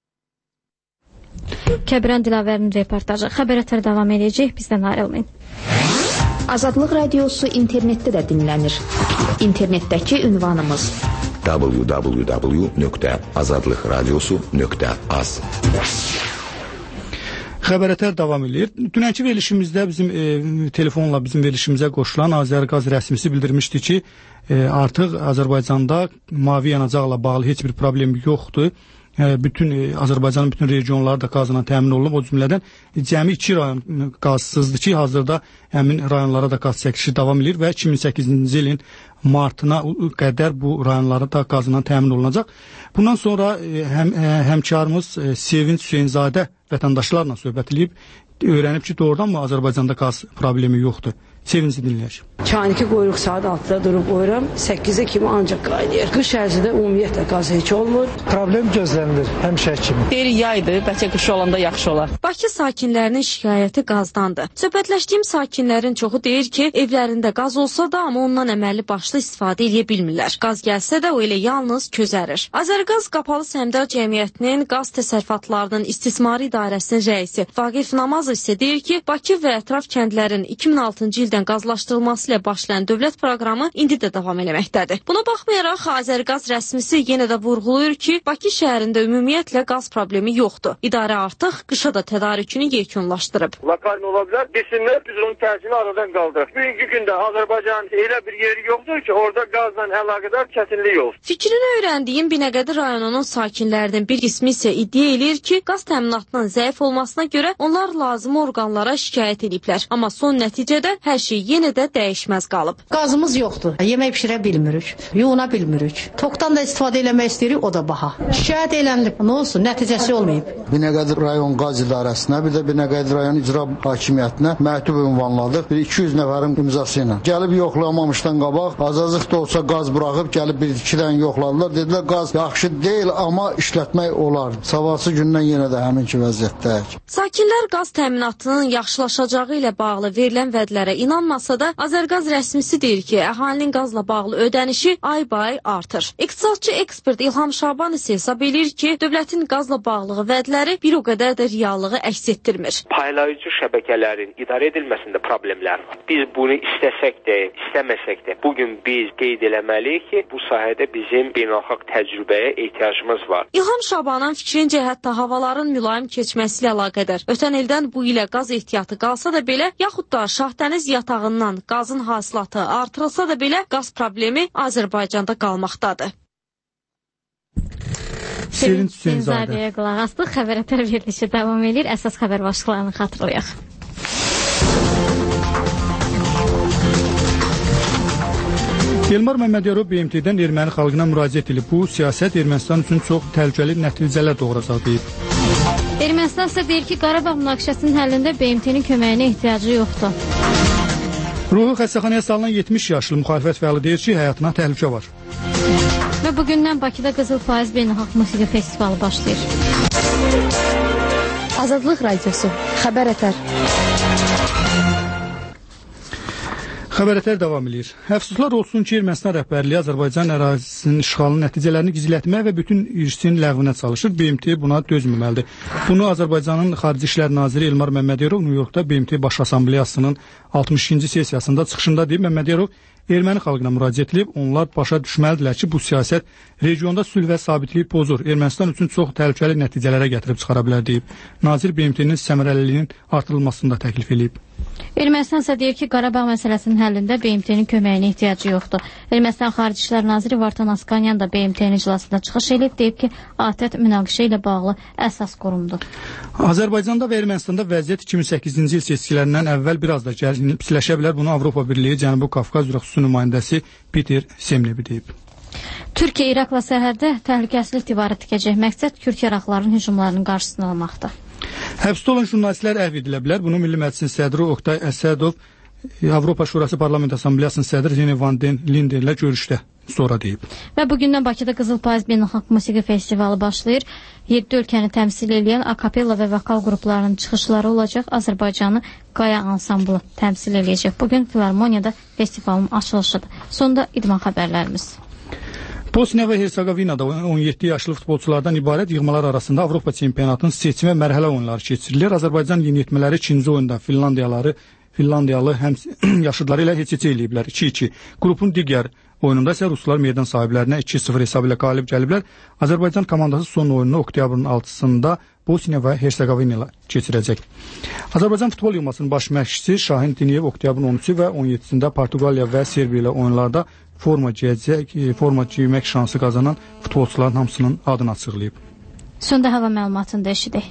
Kəbran Dilavərinin reportajı. Xəbərətlər davam edəcək, bizdən ayrılmayın. Azadlıq Radiosu internetdə də dinlənir. İnternetdəki ünvanımız www.azadlıqradiosu.az. Xəbərətlər davam edir. Dünənki verilişimizdə bizim telefonla bizim verilişimizə qoşulan Azərqaz rəsmisi bildirmişdi ki, artıq Azərbaycanda mavi yanacaqla bağlı heç bir problem yoxdur. Bütün Azərbaycanın bütün regionları da qazla təmin olunub. O cümlədən cəmi 2 rayon qazsızdır ki, hazırda həmin rayonlara da qaz çəkişi davam edir və 2008-ci ilin martına qədər bu rayonlara da qazla təmin olunacaq. Bundan sonra həmkarımız Sevinç Hüseynzadə vətəndaşlarla söhbət edib, öyrənib ki, doğrudan mı Azərbaycanda qaz problemi yoxdur? Sevinci dinləyək. Çayınki qoyuruq saat 6-da durub qoyuram, 8-ə kimi ancaq qaynayır. Qış ərzində ümumiyyətlə qaz heç olmur. Problem gözlənilir həmişə kimi. Deyir yaydır, bəlkə qış olanda yaxşı olar. Bakı sakinlərinin şikayəti qazdandır. Söhbətləşdiyim sakinlərin çoxu deyir ki, evlərində qaz olsa da, amma ondan əməlli başlı istifadə edə bilmirlər. Qaz gəlsə də o elə yalnız közərir. Azərqaz Qapalı Səhmdar Cəmiyyətinin qaz təsərrüfatlarının istismarı idarəsinin rəisi Vaqif Namazov isə deyir ki, Bakı və ətraf kəndlərin 2006-cı ildən qazlaşdırılması ilə başlayan dövlət proqramı indi də davam eləməkdədir. Buna baxmayaraq Azərqaz rəsmisi yenə də vurğulayır ki, Bakı şəhərində ümumiyyətlə qaz problemi yoxdur. İdarə artıq qışa da tədarükünü yekunlaşdırıb. Lokal ola bilər, desinlər, biz onun təsirini aradan qaldıraq. Bugünkü gündə Azərbaycanın elə bir yeri yoxdur ki, orada qazla əlaqədar kəsinlik olsun. Fikrini öyrəndiyim Binəqədi rayonunun sakinlərinin bir qismi isə iddia eləyir ki, qaz təminatının zəif olmasına görə onlar lazım orqanlara şikayət ediblər. Amma son nəticədə hər şey yenə də dəyişməz qalıb. Qazımız yoxdur. Yemək pişirə bilmirik. Yuyuna bilmirik. Tokdan da istifadə eləmək istəyirik, o da baha. Şikayət elənilib. Nə olsun? Nəticəsi olmayıb. Binəqədi rayon qaz idarəsinə, bir də Binəqədi rayon icra hakimiyyətinə məktub ünvanladıq. 200 nəfərin imzası ilə. Gəlib yoxlamamışdan qabaq, azazıq da olsa qaz buraxıb gəlib 1-2 dənə yoxladılar. Dedilər qaz yaxşı deyil, amma işlətmək olar. Sabahsı gündən yenə də həminki vəziyyətdəyik. Sakinlər qaz təminatının yaxşılaşacağı ilə bağlı verilən vədlərə inanmasa da, Azərqaz rəsmisi deyir ki, əhalinin qazla bağlı ödənişi ay-bay artır. İqtisadçı ekspert İlham Şaban isə hesab edir ki, dövlətin qazla bağlı vədləri bir o qədər də reallığı əks etdirmir. Paylayıcı şəbəkələrin idarə edilməsində problemlər var. Biz bunu istəsək də, istəməsək də bugün biz qeyd eləməliyik ki, bu sahədə bizim beynəlxalq təcrübəyə ehtiyacımız var. İlham Şabanın fikrincə hətta havaların mülayim keçməsi ilə əlaqədar. Ötən ildən bu ilə qaz ehtiyatı qalsa da belə, yaxud da Şahdəniz yatağından qazın hasilatı artırılsa da belə, qaz problemi Azərbaycanda qalmaqdadır. Sevincizadəyə qulaq asdıq. Xəbər ətər verilişi davam edir. Əsas xəbər başlıqlarını xatırlayaq. Elmar Məmmədiyarov BMT-dən erməni xalqına müraciət edib. Bu siyasət Ermənistan üçün çox təhlükəli nəticələr doğuracaq deyib. Ermənistan isə deyir ki, Qarabağ münaqişəsinin həllində BMT-nin köməyinə ehtiyacı yoxdur. Ruhi xəstəxanaya salınan 70 yaşlı müxalifət fəalı deyir ki, həyatına təhlükə var. Və bugündən Bakıda Qızıl Payız Beynəlxalq Musiqi Festivalı başlayır. Azadlıq Radiosu, Xəbər ətər. Xəbər ətər davam edir. Əfsuslar olsun ki, Ermənistan rəhbərliyi Azərbaycan ərazisinin işğalının nəticələrini gizlətmək və bütün irsin ləğvinə çalışır. BMT buna dözməməlidir. Bunu Azərbaycanın Xarici İşlər Naziri Elmar Məmmədiyarov New Yorkda BMT Baş Assambleyasının 62-ci sessiyasında çıxışında deyib. Məmmədiyarov erməni xalqına müraciət edib, onlar başa düşməlidirlər ki, bu siyasət regionda sülh və sabitliyi pozur. Ermənistan üçün çox təhlükəli nəticələrə gətirib çıxara bilər deyib. Nazir BMT-nin səmərəliliyinin artırılmasını da təklif edib. Ermənistan isə deyir ki, Qarabağ məsələsinin həllində BMT-nin köməyinə ehtiyacı yoxdur. Ermənistan Xarici İşlər Naziri Vartan Askanyan da BMT-nin iclasında çıxış edib, deyib ki, ATƏT münaqişə ilə bağlı əsas qurumdur. Azərbaycanda və Ermənistanda vəziyyət 2008-ci il seçkilərindən əvvəl biraz da pisləşə bilər. Bunu Avropa Birliyi Cənubi Qafqaz üzrə xüsusi nümayəndəsi Peter Semnevi deyib. Türkiyə İraqla sərhəddə təhlükəsizlik divarı tikəcək. Məqsəd Kürd yaraqlarının hücumlarının qarşısını almaqdır. Həbsdə olan jurnalistlər əhv edilə bilər. Bunu Milli Məclisin sədri Oktay Əsədov Avropa Şurası Parlament Assambleyasının sədri Rene van den Linden ilə görüşdə sonra deyib. Və bugündən Bakıda Qızıl Payız Beynəlxalq Musiqi Festivalı başlayır. 7 ölkəni təmsil edən akapella və vokal qruplarının çıxışları olacaq. Azərbaycanı Qaya ansamblı təmsil edəcək. Bugün Filarmoniyada festivalın açılışıdır. Sonda idman xəbərlərimiz. Bosniya və Hersegovinada 17 yaşlı futbolçulardan ibarət yığmalar arasında Avropa çempionatının seçmə mərhələ oyunları keçirilir. Azərbaycan yeniyetmələri ikinci oyunda Finlandiyalı həm yaşıdları ilə heç-heçə eləyiblər 2-2. Qrupun digər oyununda isə ruslar meydan sahiblərinə 2-0 hesabı ilə qalib gəliblər. Azərbaycan komandası son oyununu oktyabrın 6-sında Bosniya və Hersegovina ilə keçirəcək. Azərbaycan futbol yığmasının baş məşqçisi Şahin Diniyev oktyabrın 13-ü və 17-sində Portuqaliya və Serbiya ilə oyunlarda forma geymək şansı qazanan futbolçuların hamısının adını açıqlayıb. Sonda hava məlumatını da eşidək.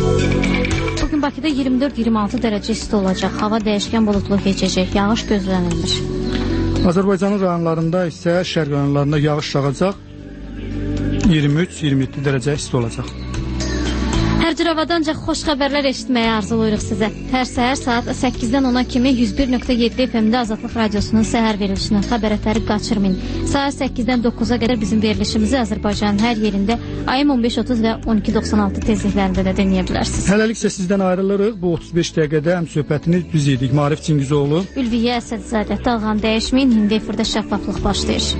Bugün Bakıda 24-26 dərəcə isti olacaq. Hava dəyişkən bulutlu keçəcək. Yağış gözlənilmir. Azərbaycanın rayonlarında isə şərq rayonlarında yağış yağacaq. 23-27 dərəcə isti olacaq. Hər cür havadanca xoş xəbərlər eşitməyə arzulayırıq sizə. Hər səhər saat 8-dən 10-a kimi 101.7 FM-də Azadlıq Radiosunun səhər verilişinin xəbər ətəri qaçırmayın. Saat 8-dən 9-a qədər bizim verilişimizi Azərbaycanın hər yerində AM 1530 və 1296 tezliklərində də dinləyə bilərsiniz. Hələlik isə sizdən ayrılırıq. Bu 35 dəqiqədə həm söhbətini biz idik. Maarif Çingizoğlu, Ülviyə Əsədzadə, Dalğan dəyişməyin, indi efirdə şəffaflıq başlayır.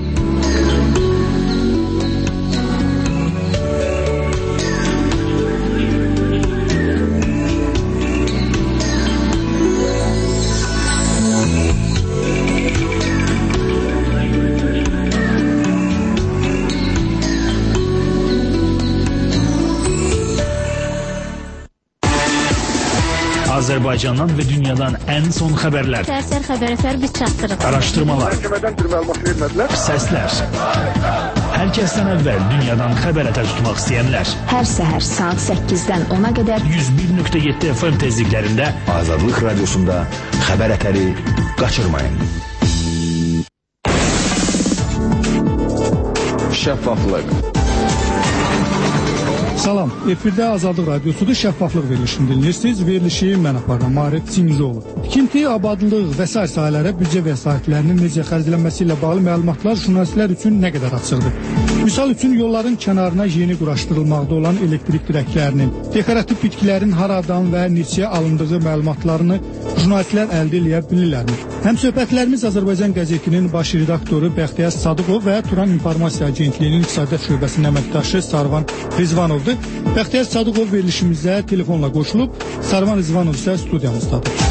Azərbaycandan və dünyadan ən son xəbərlər. Səhər xəbər biz çatdırırıq. Araşdırmalar. Səslər. Hər kəsdən əvvəl dünyadan xəbər ətər tutmaq istəyənlər. Hər səhər saat 8-dən 10-a qədər 101.7 FM tezliklərində Azadlıq Radiosunda xəbər ətəri qaçırmayın. Şəffaflıq. Salam, efirdə Azadlıq Radiosudur, şəffaflıq verilişini dinləyirsiniz. Verilişi mən aparıram, Maarif Çingizoğlu. Tikinti, abadlıq və sair sahələrə büdcə vəsaitlərinin necə xərclənməsi ilə bağlı məlumatlar jurnalistlər üçün nə qədər açıqdır. Misal üçün, yolların kənarına yeni quraşdırılmaqda olan elektrik dirəklərinin, dekorativ bitkilərin haradan və neçəyə alındığı məlumatlarını jurnalistlər əldə edə bilirlərmi? Həm söhbətlərimiz Azərbaycan qəzetinin baş redaktoru Bəxtiyar Sadıqov və Turan İnformasiya Agentliyinin İqtisadiyyat şöbəsinin əməkdaşı Sarvan Rizvanovdur. Bəxtiyar Sadıqov verilişimizə telefonla qoşulub, Sarvan Rizvanov isə studiyamızdadır.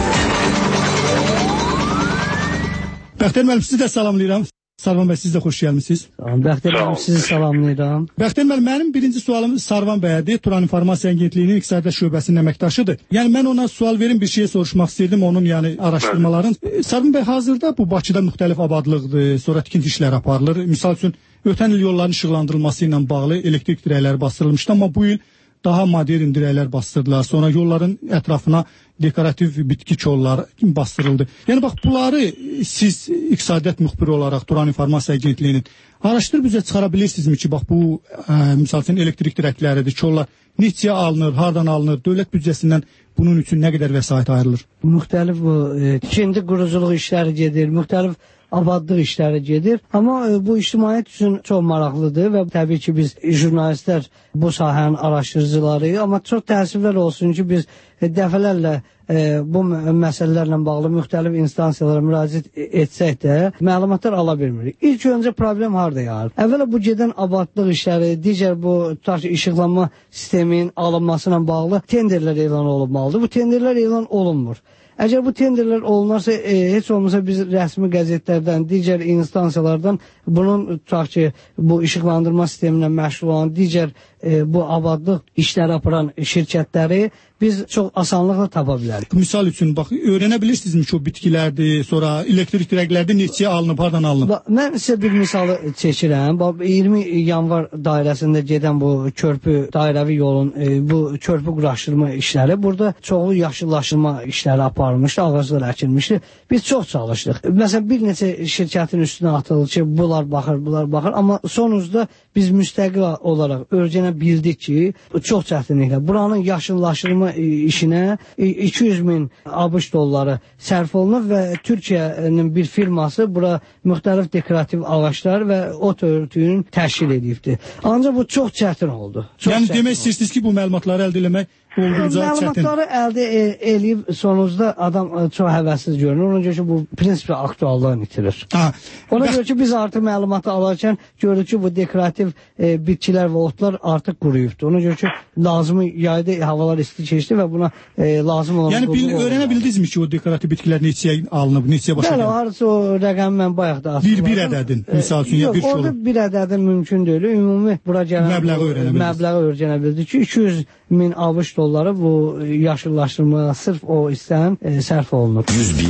Bəxtiyar müəllim, sizi də salamlayıram. Sarvan bəy, siz də xoş gəlmişsiniz. Bəxtiyar müəllim, sizi salamlayıram. Bəxtiyar müəllim, mənim birinci sualım Sarvan bəyədir. Turan İnformasiya Agentliyinin İqtisadiyyat şöbəsinin əməkdaşıdır. Yəni mən ona sual verim, bir şey soruşmaq istəyirdim onun araşdırmaların. Sarvan bəy, hazırda bu Bakıda müxtəlif abadlıqdır, sonra tikinti işləri aparılır. Misal üçün ötən il yolların işıqlandırılması ilə bağlı elektrik dirəkləri bastırılmışdı, amma bu il daha modern dirəklər bastırdılar. Sonra yolların ətrafına dekorativ bitki kolları bastırıldı. Yəni bax, bunları siz iqtisadiyyat müxbiri olaraq Turan İnformasiya Agentliyinin araşdırıb üzə çıxara bilirsinizmi ki, bax bu misal üçün elektrik dirəkləridir, kollar neçəyə alınır, hardan alınır, dövlət büdcəsindən bunun üçün nə qədər vəsait ayrılır? Müxtəlif bu tikinti quruculuq işləri gedir, müxtəlif abadlıq işləri gedir. Amma bu ictimaiyyət üçün çox maraqlıdır və təbii ki, biz jurnalistlər bu sahənin araşdırıcıları, amma çox təəssüflər olsun ki, biz dəfələrlə bu məsələlərlə bağlı müxtəlif instansiyalara müraciət etsək də məlumatlar ala bilmirik. İlk öncə problem harada yaranır? Əvvəla bu gedən abadlıq işləri, digər bu işıqlanma sisteminin alınması ilə bağlı tenderlər elan olunmalıdır. Bu tenderlər elan olunmur. Əgər bu tenderlər olunarsa, heç olmasa biz rəsmi qəzetlərdən, digər instansiyalardan bunun tutaq ki, bu işıqlandırma sisteminə məşğul olan digər bu abadlıq işləri aparan şirkətləri biz çox asanlıqla tapa bilərik. Misal üçün, bax, öyrənə bilirsinizmi ki, o bitkilərdir, sonra elektrik dirəklərdə neçəyə alınıb, hardan alınıb? Mən sizə bir misalı çəkirəm. 20 yanvar dairəsində gedən bu körpü, dairəvi yolun, bu körpü quraşdırma işləri, burada çoxlu yaşıllaşdırma işləri aparılmışdı, ağaclar əkilmişdi. Biz çox çalışdıq. Məsələn, bir neçə şirkətin üstünə atıldı ki, bunlar baxır, amma sonuzda biz müstəqil olaraq öyrənə bildik ki, çox çətinliklə buranın yaşıllaşdırma işinə 200 min ABŞ dolları sərf olunub və Türkiyənin bir firması bura müxtəlif dekorativ ağaclar və ot örtüyünü təşkil edibdir. Ancaq bu çox çətin oldu. Yəni demək istəyirsiniz ki, bu məlumatları əldə eləmək olduqca çətin. Məlumatları əldə eləyib sonuzda adam çox həvəssiz görünür. Ona görə ki, bu prinsiplə aktuallığını itirir. Ona görə ki, biz artıq məlumatı alarkən görürük ki, bu dekorativ bitkilər və otlar artıq quruyubdur. Ona görə ki, lazımı yayda havalar isti keçdi və buna lazım olan... Yəni öyrənə bildinizmi ki, o dekorativ bitkilər neçəyə alınıb, neçəyə başa gəlib? Bəli, harısı o rəqəmi mən bayaq da açıqladım. Bir ədədin, misal üçün, ya bir şey olur. Orada bir ədədin mümkün deyil. Ümumi bura gələn məbləği öyrənə bildik ki, 200 min ABŞ dolları bu yaşıllaşdırmaya sırf o istən sərf olunur.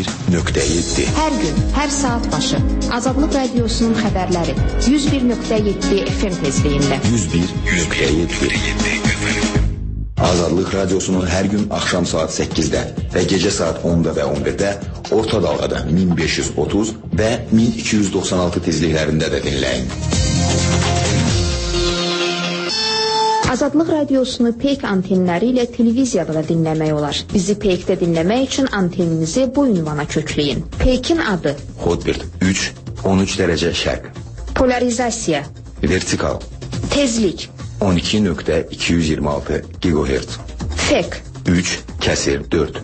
101.7 Hər gün, hər saat başı Azadlıq Radiosunun xəbərləri 101.7 FM tezliyində. 101.7 Azadlıq Radiosunun hər gün axşam saat 8-də və gecə saat 10-da və 11-də orta dalğada 1530 və 1296 tezliklərində də dinləyin. Azadlıq radiosunu Peyk antenləri ilə televiziyada da dinləmək olar. Bizi Peykdə dinləmək üçün anteninizi bu ünvana kökləyin. Peykin adı: Hotbird 3-13 dərəcə şərq. Polarizasiya: Vertikal. Tezlik: 12.226 GHz. Fek: 3/4.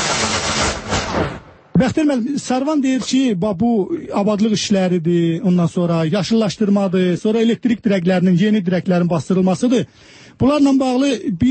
Bəxtiyar müəllim, Sarvan deyir ki, bu abadlıq işləridir, ondan sonra yaşıllaşdırmadır, sonra elektrik dirəklərinin, yeni dirəklərin bastırılmasıdır. Bunlarla bağlı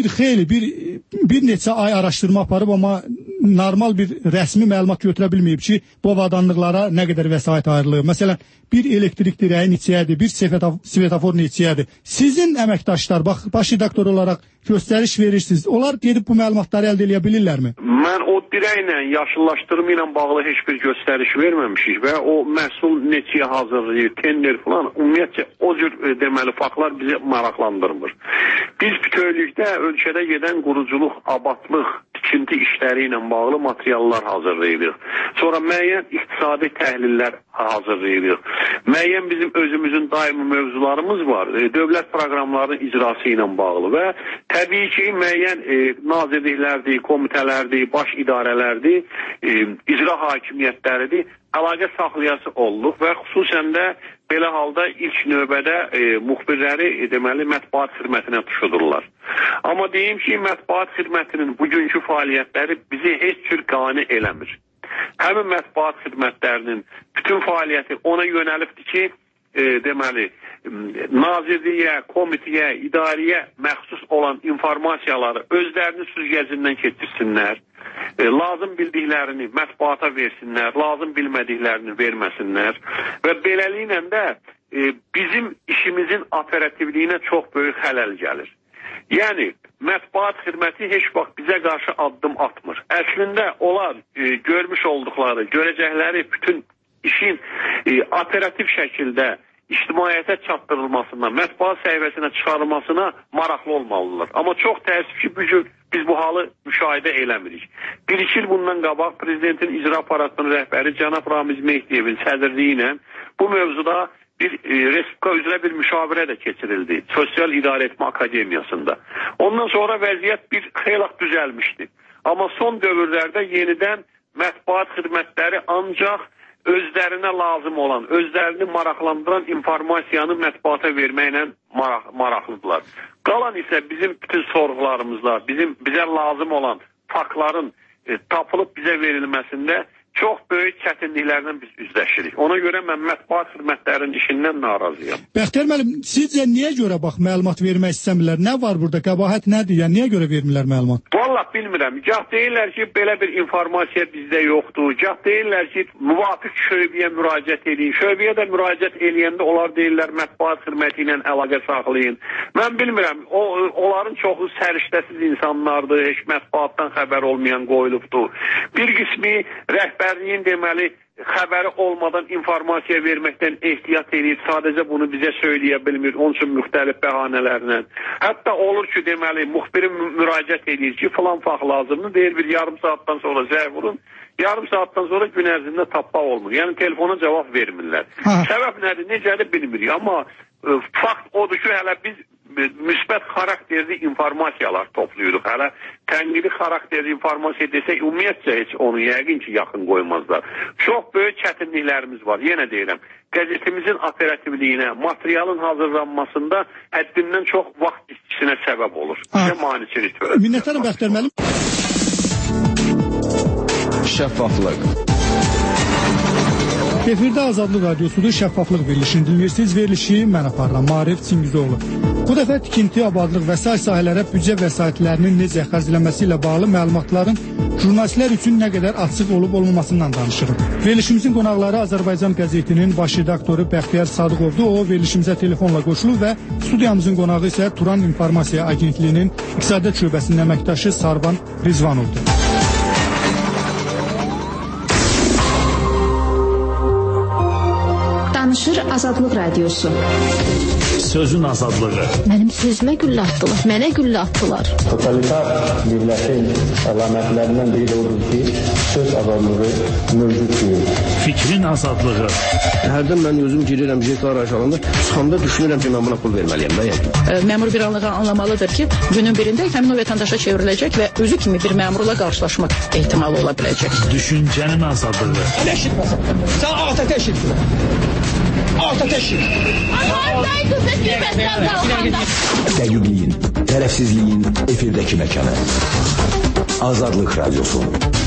bir neçə ay araşdırma aparıb, amma normal bir rəsmi məlumat götürə bilməyib ki, bu avadanlıqlara nə qədər vəsait ayrılır. Məsələn, bir elektrik dirəyi neçəyədir, bir svetofor neçəyədir. Sizin əməkdaşlar, baş redaktor olaraq göstəriş verirsiniz. Onlar gedib bu məlumatları əldə edə bilirlərmi? Mən o dirəklə, yaşıllaşdırma ilə bağlı heç bir göstəriş verməmişik və o məhsul neçəyə hazırlayır, tender falan, ümumiyyətcə o cür deməli faktlar bizi maraqlandırmır. Biz bütövlükdə ölkədə gedən quruculuq, abadlıq, tikinti işləri ilə bağlı materiallar hazırlayırıq. Sonra müəyyən iqtisadi təhlillər hazırlayırıq. Müəyyən bizim özümüzün daimi mövzularımız var. Dövlət proqramlarının icrası ilə bağlı və təbii ki, müəyyən nazirliklərdir, komitələrdir, baş idarələrdir, icra hakimiyyətləridir. Əlaqə saxlayası olduq və xüsusən də belə halda ilk növbədə müxbirləri deməli mətbuat xidmətinə tuşudurlar. Amma deyim ki, mətbuat xidmətinin bugünkü fəaliyyətləri bizi heç cür qane eləmir. Həmin mətbuat xidmətlərinin bütün fəaliyyəti ona yönəlibdir ki, deməli, nazirliyə, komitəyə, idarəyə məxsus olan informasiyaları özlərinin süzgəcindən keçirsinlər. Lazım bildiklərini mətbuata versinlər, lazım bilmədiklərini verməsinlər və beləliklə də bizim işimizin operativliyinə çox böyük xələl gəlir. Yəni, mətbuat xidməti heç vaxt bizə qarşı addım atmır. Əslində, onlar görmüş olduqları, görəcəkləri bütün işin operativ şəkildə ictimaiyyətə çatdırılmasına, mətbuat səhifəsinə çıxarılmasına maraqlı olmalıdırlar. Amma çox təəssüf ki, bugün biz bu halı müşahidə eləmirik. 1-2 il bundan qabaq Prezidentin icra aparatının rəhbəri cənab Ramiz Mehdiyevin sədrliyi ilə bu mövzuda bir Respublika üzrə bir müşavirə də keçirildi. Sosial İdarəetmə Akademiyasında. Ondan sonra vəziyyət bir xeyli düzəlmişdi. Amma son dövrlərdə yenidən mətbuat xidmətləri ancaq özlərinə lazım olan, özlərini maraqlandıran informasiyanı mətbuata verməklə maraqlıdırlar. Qalan isə bizim bütün sorğularımızda, bizə lazım olan faktların tapılıb bizə verilməsində çox böyük çətinliklərlə biz üzləşirik. Ona görə mən mətbuat xidmətlərinin işindən narazıyam. Bəxtiyar müəllim, sizcə niyə görə məlumat vermək istəmirlər? Nə var burada? Qəbahət nədir? Yəni niyə görə vermirlər məlumat? Vallahi bilmirəm. Gah deyirlər ki, belə bir informasiya bizdə yoxdur. Gah deyirlər ki, müvafiq şöbəyə müraciət edin. Şöbəyə də müraciət edəndə onlar deyirlər mətbuat xidməti ilə əlaqə saxlayın. Mən bilmirəm. Onların çoxu səriştəsiz insanlardır. Heç mətbuatdan xəbər olmayan qoyulubdur. Bir qismi rəhbərliyin deməli xəbəri olmadan informasiya verməkdən ehtiyat edir. Sadəcə bunu bizə söyləyə bilmir. Onun üçün müxtəlif bəhanələrlə. Hətta olur ki, deməli müxbirin müraciət edir ki, filan fakt lazımdır. Deyir bir yarım saatdan sonra zəng vurun. Yarım saatdan sonra gün ərzində tapmaq olmur. Yəni telefona cavab vermirlər. Səbəb nədir, necədir bilmirik. Amma fakt odur ki, hələ biz müsbət xarakterli informasiyalar toplayırıq. Hələ tənqidi xarakterli informasiya desək, ümumiyyətcə heç onu yəqin ki, yaxın qoymazlar. Çox böyük çətinliklərimiz var. Yenə deyirəm, qəzetimizin operativliyinə, materialın hazırlanmasında həddindən çox vaxt işçisinə səbəb olur. Bizə maniçilik törədir. Minnətdarım Bəxtiyar müəllim. Şəffaflıq. Efirdə Azadlıq Radiosudur, şəffaflıq verilişini dinləyirsiniz. Verilişi mən aparıram, Maarif Çingizoğlu. Bu dəfə tikinti, abadlıq və sair sahələrə büdcə vəsaitlərinin necə xərclənməsi ilə bağlı məlumatların jurnalistlər üçün nə qədər açıq olub-olmamasından danışırıq. Verilişimizin qonaqları Azərbaycan qəzetinin baş redaktoru Bəxtiyar Sadıqovdur. O, verilişimizə telefonla qoşulub və studiyamızın qonağı isə Turan İnformasiya Agentliyinin İqtisadiyyat şöbəsinin əməkdaşı Sarvan Rizvanovdur. Danışır Azadlıq Radiosu. Sözün azadlığı. Mənim sözümə güllə atdılar, mənə güllə atdılar. Totalitar birləşin əlamətlərindən biri də odur ki, söz azadlığı mövcud deyil. Fikrin azadlığı. Hərdən mən özüm girirəm JK araşlarında, çıxanda düşünürəm ki, mən buna pul verməliyəm də yəni. Məmur bir anlığa anlamalıdır ki, günün birində həmin o vətəndaşa çevriləcək və özü kimi bir məmurla qarşılaşmaq ehtimalı ola biləcək. Düşüncənin azadlığı. Elə eşitməsən. Sən ATƏT eşitmə. ATƏT eşitmə. Dəqiqliyin, tərəfsizliyin efirdəki məkanı. Azadlıq Radyosu.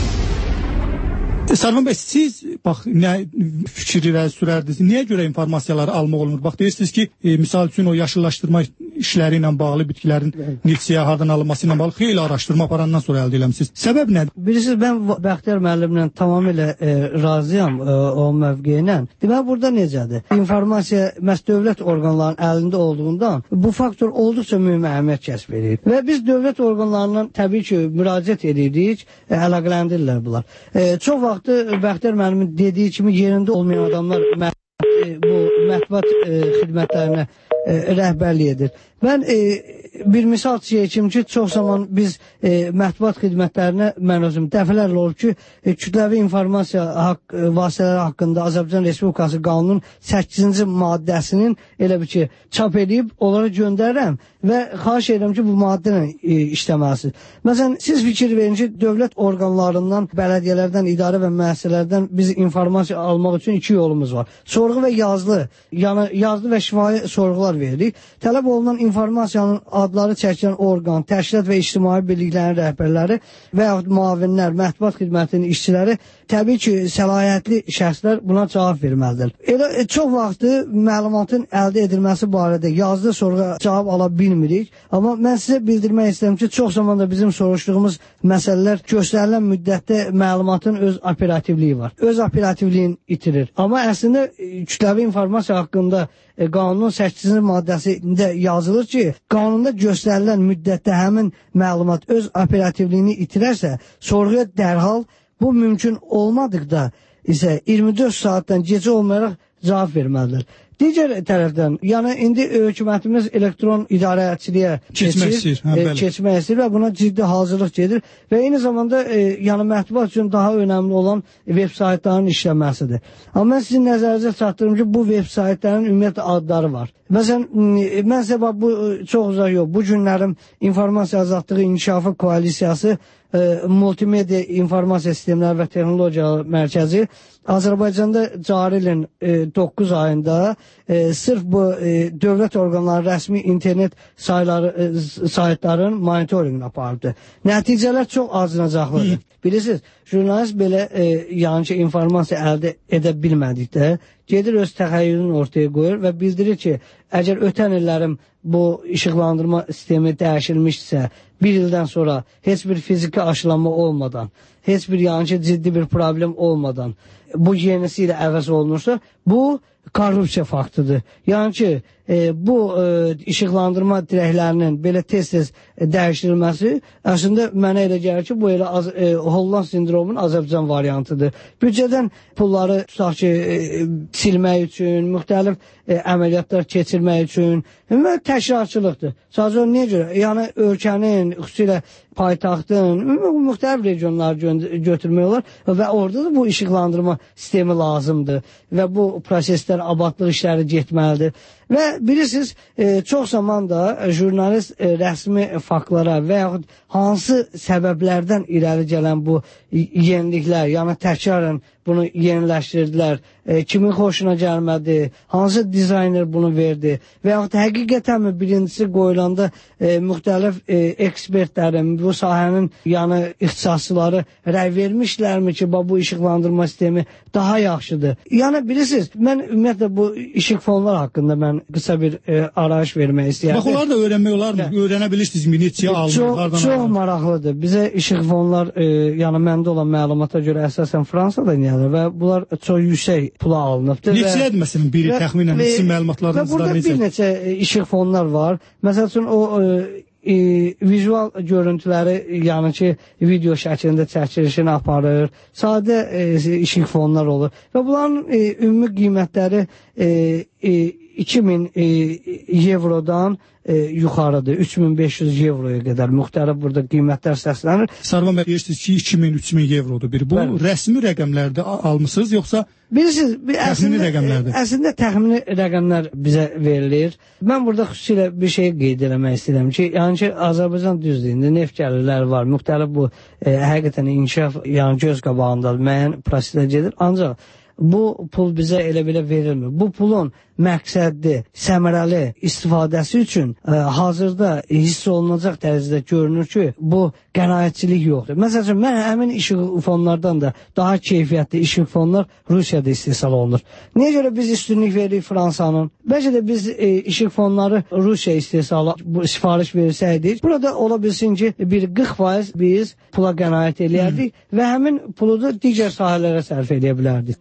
Sarvan bəy, siz bax nə fikir irəli sürərdiniz? Niyə görə informasiyaları almaq olmur? Bax deyirsiniz ki, misal üçün o yaşıllaşdırma işləri ilə bağlı, bitkilərin neçəyə hardan alınması ilə bağlı xeyli araşdırma aparandan sonra əldə eləmisiniz. Səbəb nədir? Bilirsiniz, mən Bəxtiyar müəllimlə tamamilə razıyam o mövqeylə. Demək, burada necədir? İnformasiya məhz dövlət orqanlarının əlində olduğundan bu faktor olduqca mühüm əhəmiyyət kəsb edir. Və biz dövlət orqanlarından təbii ki, müraciət edirik, əlaqələndirirlər bunlar. Çox vaxt Bəxtiyar müəllimin dediyi kimi yerində olmayan adamlar bu mətbuat xidmətlərinə rəhbərlik edir. Mən bir misal çəkim ki, çox zaman biz mətbuat xidmətlərinə mən özüm dəfələrlə olub ki, kütləvi informasiya vasitələri haqqında Azərbaycan Respublikası qanunun 8-ci maddəsinin elə bir ki, çap edib, onları göndərirəm və xahiş edirəm ki, bu maddə ilə işləməlisiniz. Məsələn, siz fikir verin ki, dövlət orqanlarından, bələdiyyələrdən, idarə və müəssisələrdən biz informasiya almaq üçün iki yolumuz var. Sorğu və yazılı, yəni yazılı və şifahi sorğular veririk. Tələb olunan informasiyanın adları çəkilən orqan, təşkilat və ictimai birliklərin rəhbərləri və yaxud müavinlər, mətbuat xidmətinin işçiləri, təbii ki, səlahiyyətli şəxslər buna cavab verməlidir. Elə çox vaxtı məlumatın əldə edilməsi barədə yazılı sorğuya cavab ala bilmirik, amma mən sizə bildirmək istəyirəm ki, çox zaman da bizim soruşduğumuz məsələlər göstərilən müddətdə məlumatın öz operativliyi var. Öz operativliyini itirir. Amma əslində kütləvi informasiya haqqında qanunun 8-ci maddəsində yazılır ki, qanunda göstərilən müddətdə həmin məlumat öz operativliyini itirərsə, sorğuya dərhal bu mümkün olmadıqda isə 24 saatdan gecə olmayaraq cavab verməlidir. Digər tərəfdən, yəni indi hökumətimiz elektron idarəçiliyə keçmək istəyir və buna ciddi hazırlıq gedir və eyni zamanda yəni mətbuat üçün daha önəmli olan veb saytların işlənməsidir. Amma mən sizin nəzərinizə çatdırım ki, bu veb saytların ümumiyyətlə adları var. Məsələn, mən sizə bu çox uzaq yox, bu günlərim İnformasiya Azadlığı İnkişafı Koalisiyası Multimedia İnformasiya Sistemləri və Texnologiyalar Mərkəzi Azərbaycanda cari ilin 9 ayında sırf bu dövlət orqanları rəsmi internet saytların monitorinqini apardı. Nəticələr çox acınacaqlıdır. Bilirsiniz, jurnalist belə yəni ki, informasiya əldə edə bilmədikdə gedir öz təxəyyülünü ortaya qoyur və bildirir ki, əgər ötən illərin bu işıqlandırma sistemi dəyişilmişsə, bir ildən sonra heç bir fiziki aşılanma olmadan, heç bir yəni ki, ciddi bir problem olmadan bu yenisi ilə əvəz olunursa, bu korrupsiya faktıdır. Yəni ki, bu işıqlandırma dirəklərinin belə tez-tez dəyişdirilməsi əslində mənə elə gəlir ki, bu elə Holland sindromunun Azərbaycan variantıdır. Büdcədən pulları tutaq ki, silmək üçün, müxtəlif əməliyyatlar keçirmək üçün və təşkilatçılıqdır. Sadəcə niyə görə? Yəni ölkənin, xüsusilə paytaxtın, müxtəlif regionları götürmək olar və orada da bu işıqlandırma sistemi lazımdır və bu proseslər, abadlıq işləri getməlidir. Və bilirsiniz, çox zaman da jurnalist rəsmi faktlara və yaxud hansı səbəblərdən irəli gələn bu yeniliklər, yəni təkrarən bunu yeniləşdirdilər, kimin xoşuna gəlmədi, hansı dizayner bunu verdi və yaxud həqiqətənmi birincisi qoyulanda müxtəlif ekspertlərin, bu sahənin yəni ixtisasçıları rəy vermişlərmi ki, bu işıqlandırma sistemi daha yaxşıdır. Yəni bilirsiniz, mən ümumiyyətlə bu işıq fonlar haqqında mən qısa bir arayış vermək istəyirəm. Bax, onlar da öyrənmək olarmı? Öyrənə bilirsiniz mi? Neçəyə alınırlardan? Çox maraqlıdır. Bizə işıq fonlar, yəni məndə olan məlumata görə əsasən Fransada deyirlər və bunlar çox yüksək pula alınıbdır. Neçəyədir məsələn biri təxminən sizin məlumatlarınızda necə? Burada bir neçə işıq fonlar var. Məsəl üçün o vizual görüntüləri, yəni ki, video şəklində çəkilişini aparır. Sadə işıq fonlar olur. Və bunların ümumi qiymətləri 2000 evrodan yuxarıdır. 3500 evroya qədər müxtəlif burada qiymətlər səslənir. Sarvan bəy, deyirsiniz ki, 2000-3000 evrodur bir. Bu rəsmi rəqəmlərdə almısınız, yoxsa təxmini rəqəmlərdir? Əslində təxmini rəqəmlər bizə verilir. Mən burada xüsusilə bir şey qeyd eləmək istəyirəm ki, yəni ki, Azərbaycan düzdür, neft gəlirləri var, müxtəlif bu həqiqətən inkişaf göz qabağında müəyyən proseslər gedir, ancaq bu pul bizə elə belə verilmir. Bu pulun məqsədli, səmərəli istifadəsi üçün hazırda hiss olunacaq dərəcədə görünür ki, bu qənaətçilik yoxdur. Məsələn, mən həmin işıq fonlardan da daha keyfiyyətli işıq fonlar Rusiyada istehsal olunur. Niyə görə biz üstünlük veririk Fransanın? Bəlkə də biz işıq fonları Rusiya istehsalı sifariş versəydik, burada ola bilsin ki, bir 40% biz pula qənaət eləyərdik və həmin pulu da digər sahələrə sərf edə bilərdik.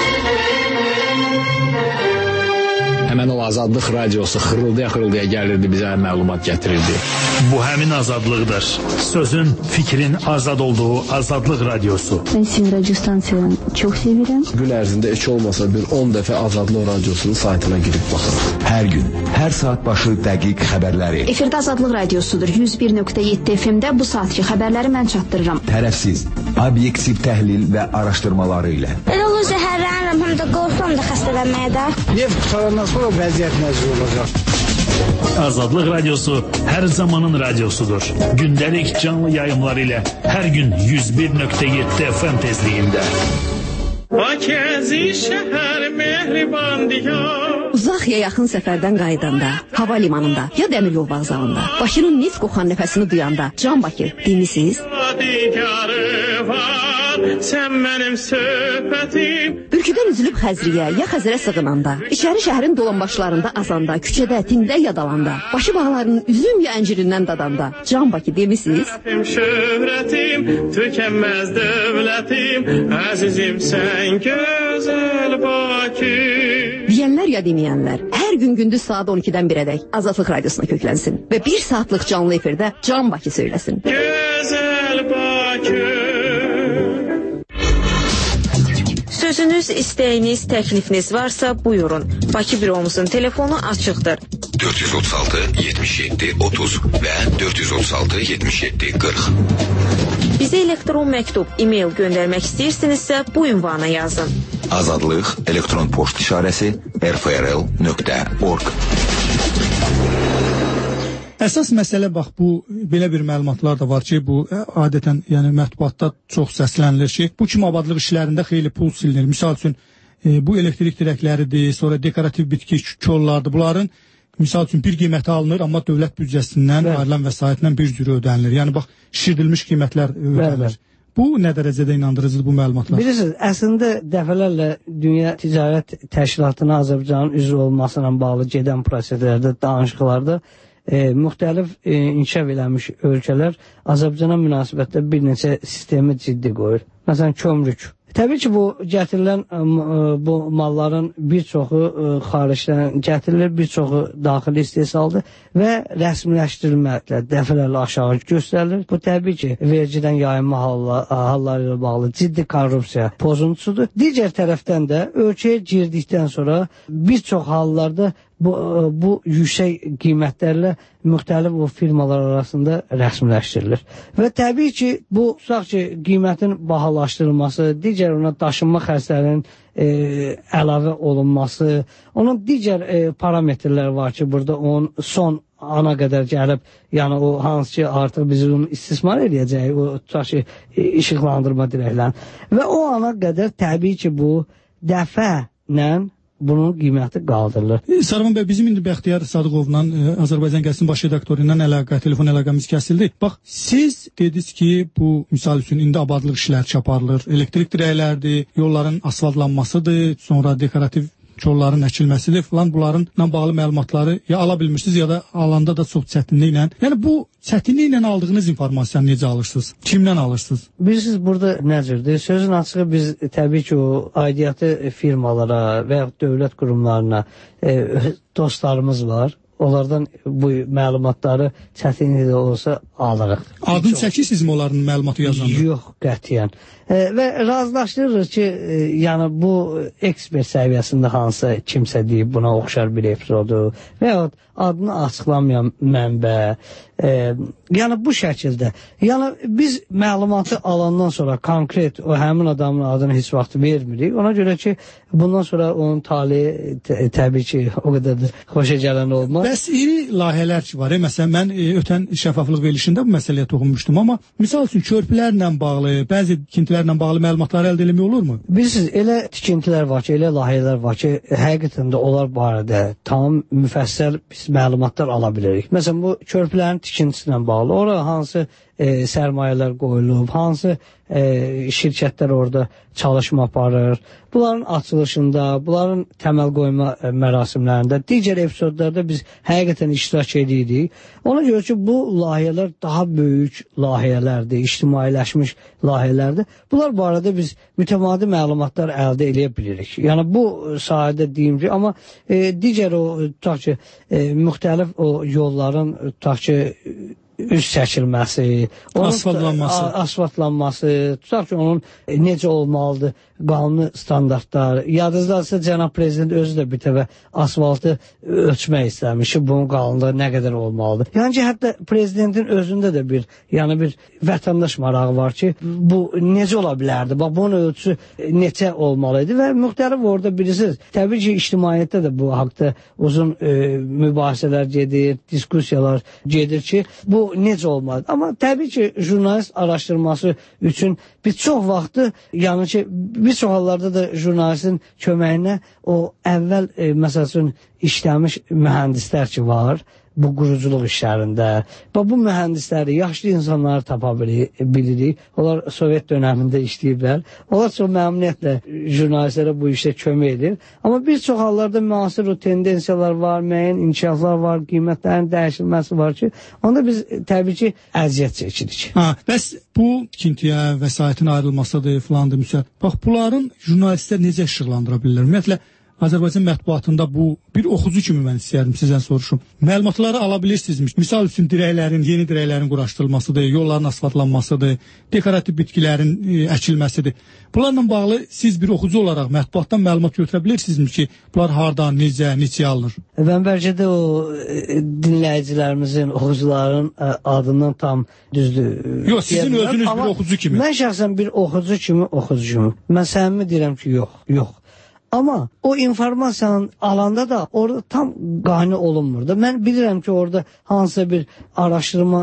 Həmən o Azadlıq radiosu xırıldaya gəlirdi, bizə məlumat gətirirdi. Bu həmin azadlıqdır. Sözün, fikrin azad olduğu Azadlıq radiosu. Ben sizin radyo stansiyanı çok severim. Gün ərzində heç olmasa bir 10 dəfə Azadlıq radiosunun saytına girib baxırım. Hər gün, hər saat başı dəqiq xəbərləri. Efirdə Azadlıq radiosudur. 101.7 FM-də bu saatki xəbərləri mən çatdırıram. Tərəfsiz, obyektiv təhlil və araşdırmaları ilə. Elə olur zəhərlənirəm, həm də qorxuram da xəstələnməyə də. Neft qutarandan sonra vəziyyət nəzir olacaq. Azadlıq radiosu hər zamanın radiosudur. Gündəlik canlı yayımlar ilə hər gün 101.7 FM tezliyində. Bakəzi şəhər mehriban diyar. Uzaq ya yaxın səfərdən qayıdanda, hava limanında ya dəmir yol vağzalında, Bakının neft qoxan nəfəsini duyanda, Can Bakı demisiniz? Sən mənim söhbətim. Bürküdən üzülüb Xəzriyə ya Xəzərə sığınanda, içəri şəhərin dolanbaşlarında azanda, küçədə, tində yadalanda, başı bağlarının üzüm ya əncirindən dadanda, Can Bakı demisiniz? Şöhrətim, tükənməz dövlətim, əzizim sən gözəl Bakı. Deyənlər ya deməyənlər, hər gün gündüz saat 12-dən 1-ədək Azadlıq radiosuna köklənsin və 1 saatlıq canlı efirdə Can Bakı söyləsin. Gözəl Bakı. Sözünüz, istəyiniz, təklifiniz varsa buyurun. Bakı büromuzun telefonu açıqdır. 436 77 30 və 436 77 40. Bizə elektron məktub, e-mail göndərmək istəyirsinizsə bu ünvana yazın. Azadlıq elektron poçt işarəsi rfrl.org. Əsas məsələ bax bu belə bir məlumatlar da var ki, bu adətən yəni mətbuatda çox səslənilir ki, bu kimi abadlıq işlərində xeyli pul silinir. Misal üçün bu elektrik dirəkləridir, sonra dekorativ bitki kollardır. Bunların misal üçün bir qiyməti alınır, amma dövlət büdcəsindən ayrılan vəsaitlə bir cürü ödənilir. Yəni bax şişirdilmiş qiymətlər ödənilir. Bu nə dərəcədə inandırıcıdır bu məlumatlar? Bilirsiniz, əslində dəfələrlə Dünya Ticarət Təşkilatına Azərbaycanın üzv olması ilə bağlı gedən proseslərdə, danışıqlarda müxtəlif inkişaf eləmiş ölkələr Azərbaycana münasibətdə bir neçə sistemi ciddi qoyur. Məsələn, kömrük. Təbii ki, bu gətirilən bu malların bir çoxu xaricdən gətirilir, bir çoxu daxili istehsaldır və rəsmiləşdirilməklə dəfələrlə aşağı göstərilir. Bu təbii ki, vergidən yayınma halları ilə bağlı ciddi korrupsiya pozuntusudur. Digər tərəfdən də ölkəyə girdikdən sonra bir çox hallarda bu yüksək qiymətlərlə müxtəlif o firmalar arasında rəsmiləşdirilir. Və təbii ki, bu tutaq ki, qiymətin bahalaşdırılması, digər ona daşınma xərclərinin əlavə olunması, onun digər parametrlər var ki, burada onun son ana qədər gəlib, yəni o hansı ki artıq biz onu istismar edəcəyik, o tutaq ki, işıqlandırma dirəklərini. Və o ana qədər təbii ki, bu dəfələ bunun qiyməti qaldırılır. Sarvan bəy, bizim indi Bəxtiyar Sadıqovla Azərbaycan Qəzetinin baş redaktoru ilə telefon əlaqəmiz kəsildi. Bax, siz dediniz ki, bu misal üçün indi abadlıq işləri aparılır, elektrik dirəklərdir, yolların asfaltlanmasıdır, sonra dekorativ kolların əkilməsidir falan, bunlarla bağlı məlumatları ya ala bilmişsiniz, ya da alanda da çox çətinliklə. Yəni bu çətinliklə aldığınız informasiyanı necə alırsınız? Kimdən alırsınız? Bilirsiniz, burada necədir? Sözün açığı biz təbii ki, o aidiyyatı firmalara və ya dövlət qurumlarına dostlarımız var. onlardan bu məlumatları çətinliklə olsa alırıq. Adını çəkirsiniz mi onların məlumatı yazanda? Yox, qətiyyən. Və razılaşdırırıq ki, yəni bu ekspert səviyyəsində hansı kimsə deyib buna oxşar bir epizodu və yaxud adını açıqlamayan mənbə, yəni bu şəkildə. Yəni biz məlumatı alandan sonra konkret o həmin adamın adını heç vaxt vermirik. Ona görə ki, bundan sonra onun talihi təbii ki, o qədər də xoşa gələn olmaz. Bəs iri layihələr ki var, məsələn, mən ötən şəffaflıq verilişində bu məsələyə toxunmuşdum, amma misal üçün körpülərlə bağlı, bəzi tikintilərlə bağlı məlumatlar əldə etmək olurmu? Bilirsiniz, elə tikintilər var ki, elə layihələr var ki, həqiqətən də onlar barədə tam müfəssəl biz məlumatlar ala bilirik. Məsələn, bu körpülərin tikintisi ilə bağlı, orada hansı sərmayələr qoyulub, hansı şirkətlər orada çalışma aparır, bunların açılışında, bunların təməl qoyma mərasimlərində, digər epizodlarda biz həqiqətən iştirak edirik. Ona görə ki, bu layihələr daha böyük layihələrdir, ictimailəşmiş layihələrdir. Bunlar barədə biz mütəmadi məlumatlar əldə edə bilirik. Yəni, bu sahədə deyim ki, amma digər o, tutaq ki, müxtəlif o yolların, tutaq ki, üst çəkilməsi, asfaltlanması, tutaq ki, onun necə olmalıdır, qanuni standartlar. Yadınızdadırsa, cənab prezident özü də bir dəfə asfaltı ölçmək istəmiş ki, bunun qalınlığı nə qədər olmalıdır. Yəni ki, hətta prezidentin özündə də bir vətəndaş marağı var ki, bu necə ola bilərdi? Bax, bunun ölçüsü neçə olmalıydı və müxtəlif orada bilirsiniz. Təbii ki, ictimaiyyətdə də bu haqda uzun mübahisələr gedir, diskusiyalar gedir ki, bu necə olmalıdır? Amma təbii ki, jurnalist araşdırması üçün biz çox vaxtı, yəni ki, bir çox hallarda da jurnalistin köməyinə o əvvəl, məsəl üçün, işləmiş mühəndislər ki var, bu quruculuq işlərində. Bu mühəndisləri, yaşlı insanları tapa bilirik. Onlar Sovet dönəmində işləyiblər. Onlar çox məmnuniyyətlə jurnalistlərə bu işdə kömək edir. Amma bir çox hallarda müasir o tendensiyalar var, müəyyən inkişaflar var, qiymətlərin dəyişilməsi var ki, onda biz təbii ki, əziyyət çəkirik. Bəs bu tikintiyə, vəsaitin ayrılmasıdır, filandır, müsəl. Bax, bunların jurnalistlər necə işıqlandıra bilirlər? Ümumiyyətlə, Azərbaycan mətbuatında bu bir oxucu kimi mən istəyərdim sizdən soruşum. Məlumatları ala bilirsiniz. Misal üçün dirəklərin, yeni dirəklərin quraşdırılmasıdır, yolların asfaltlanmasıdır, dekorativ bitkilərin əkilməsidir. Bunlarla bağlı siz bir oxucu olaraq mətbuatdan məlumat götürə bilirsiniz ki, bunlar hardan, necə, neçə alınır? Mən bəlkə də o dinləyicilərimizin, oxucuların adından tam düzdür. Yox, sizin özünüz bir oxucu kimi. Mən şəxsən bir oxucu kimi. Mən səmimi deyirəm ki, yox. Amma o informasiyanın alanda da orada tam qane olunmur da. Mən bilirəm ki, orada hansısa bir araşdırma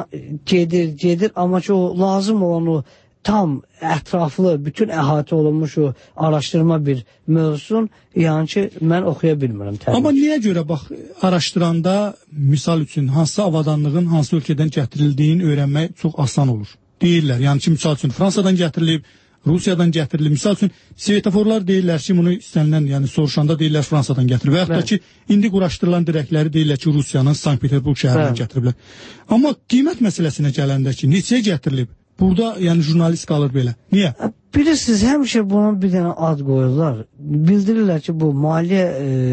gedir, amma ki, o lazım olan o tam ətraflı, bütün əhatə olunmuş o araşdırma bir mövzusun, yəni ki, mən oxuya bilmirəm. Amma niyə görə, bax, araşdıranda, misal üçün, hansı avadanlığın hansı ölkədən gətirildiyin öyrənmək çox asan olur. Deyirlər, yəni ki, misal üçün, Fransadan gətirilib, Rusiyadan gətirilib. Misal üçün, svetoforlar deyirlər ki, bunu istənilən, yəni soruşanda deyirlər Fransadan gətirib. Və yaxud da ki, indi quraşdırılan dirəkləri deyirlər ki, Rusiyanın Sankt-Peterburg şəhərindən gətiriblər. Amma qiymət məsələsinə gələndə ki, neçəyə gətirilib? Burada, yəni, jurnalist qalır belə. Niyə? Bilirsiniz, həmişə bunun bir dənə ad qoyurlar. Bildirirlər ki, bu maliyyə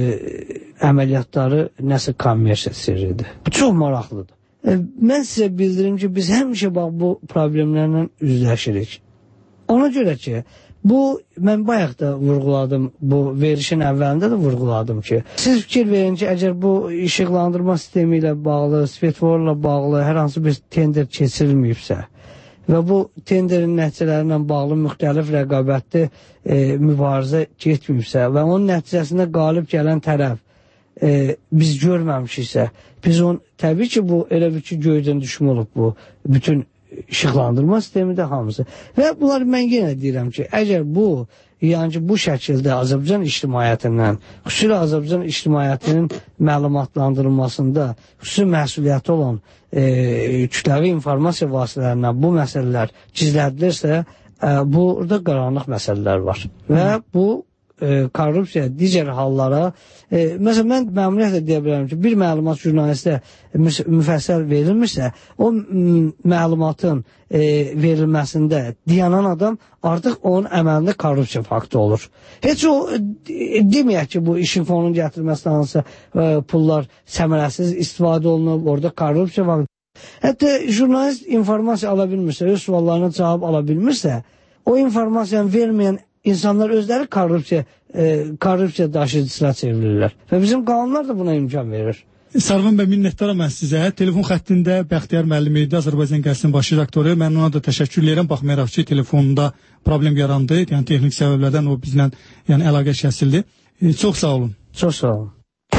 əməliyyatları nəsə kommersiya sirridir. Bu çox maraqlıdır. Mən sizə bildirim ki, biz həmişə bax, bu problemlərlə üzləşirik. Ona görə ki, mən bayaq da vurğuladım, bu verişin əvvəlində də vurğuladım ki, siz fikir verin ki, əgər bu işıqlandırma sistemi ilə bağlı, svetoforla bağlı hər hansı bir tender keçirilməyibsə və bu tenderin nəticələrindən bağlı müxtəlif rəqabətli mübarizə getməyibsə və onun nəticəsində qalib gələn tərəf biz görməmişiksə, biz onun, təbii ki, bu elə bir ki, göydən düşmə olub bu bütün işıqlandırma sistemi də hamısı. Və bunlar mən yenə deyirəm ki, əgər bu, yəni ki, bu şəkildə Azərbaycan ictimaiyyətindən, xüsusilə Azərbaycan ictimaiyyətinin məlumatlandırılmasında xüsusi məsuliyyəti olan kütləvi informasiya vasitələrindən bu məsələlər gizlədilirsə, burada qaranlıq məsələlər var. Və bu korrupsiya, digər hallara, məsələn, mən məmnuniyyətlə deyə bilərəm ki, bir məlumat jurnalistə müfəssəl verilmirsə, o məlumatın verilməsində dayanan adam artıq onun əməlində korrupsiya faktı olur. Heç o deməyək ki, bu işin fonunu gətirməsində hansısa pullar səmərəsiz istifadə olunub, orada korrupsiya faktı. Hətta jurnalist informasiya ala bilmirsə, öz suallarına cavab ala bilmirsə, o informasiyanı verməyən insanlar özləri korrupsiya daşıyıcısına çevrilirlər. Və bizim qanunlar da buna imkan verir. Sarvan bəy, minnətdaram mən sizə. Telefon xəttində Bəxtiyar müəllim idi, Azərbaycan qəzetinin baş redaktoru. Mən ona da təşəkkür edirəm. Baxmayaraq ki, telefonunda problem yarandı. Yəni texnik səbəblərdən o bizlə əlaqə kəsildi. Çox sağ olun. Çox sağ olun.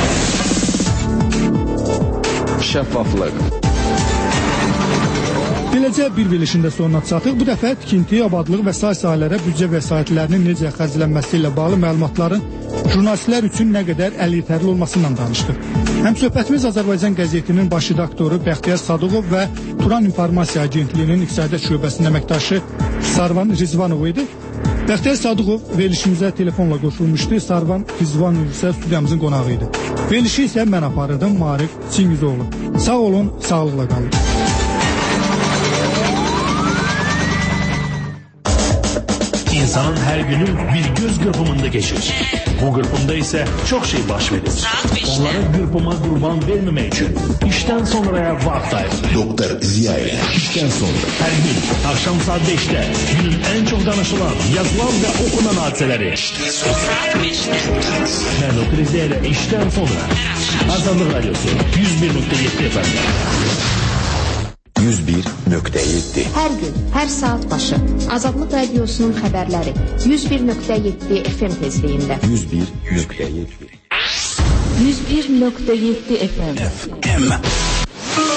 Şəffaflıq. Beləcə bir verilişin də sonuna çatıq. Bu dəfə tikinti, abadlıq və sair sahələrə büdcə vəsaitlərinin necə xərclənməsi ilə bağlı məlumatların jurnalistlər üçün nə qədər əliyetərli olmasından danışdıq. Həmsöhbətimiz Azərbaycan qəzetinin baş redaktoru Bəxtiyar Sadıqov və Turan İnformasiya Agentliyinin İqtisadiyyat şöbəsinin əməkdaşı Sarvan Rizvanov idi. Bəxtiyar Sadıqov verilişimizə telefonla qoşulmuşdu. Sarvan Rizvanov isə studiyamızın qonağı idi. Verilişi isə mən aparırdım, Marif Çingizoğlu. Sağ olun, sağlıqla qalın. İnsanın her günü bir göz kırpımında geçir. Bu kırpımda ise çok şey baş verir. Onlara kırpıma kurban vermemek için işten sonraya vakit ayırır. Doktor Ziya ile İşten sonra her gün akşam saat 5'te günün en çok danışılan, yazılan ve okunan hadiseleri. Ben Doktor Ziya ile işten sonra Azadlık Radyosu 101.7 efendim. 101.7 Hər gün, hər saat başı Azadlıq Radiosunun xəbərləri 101.7 FM tezliyində 101.7 101.7 FM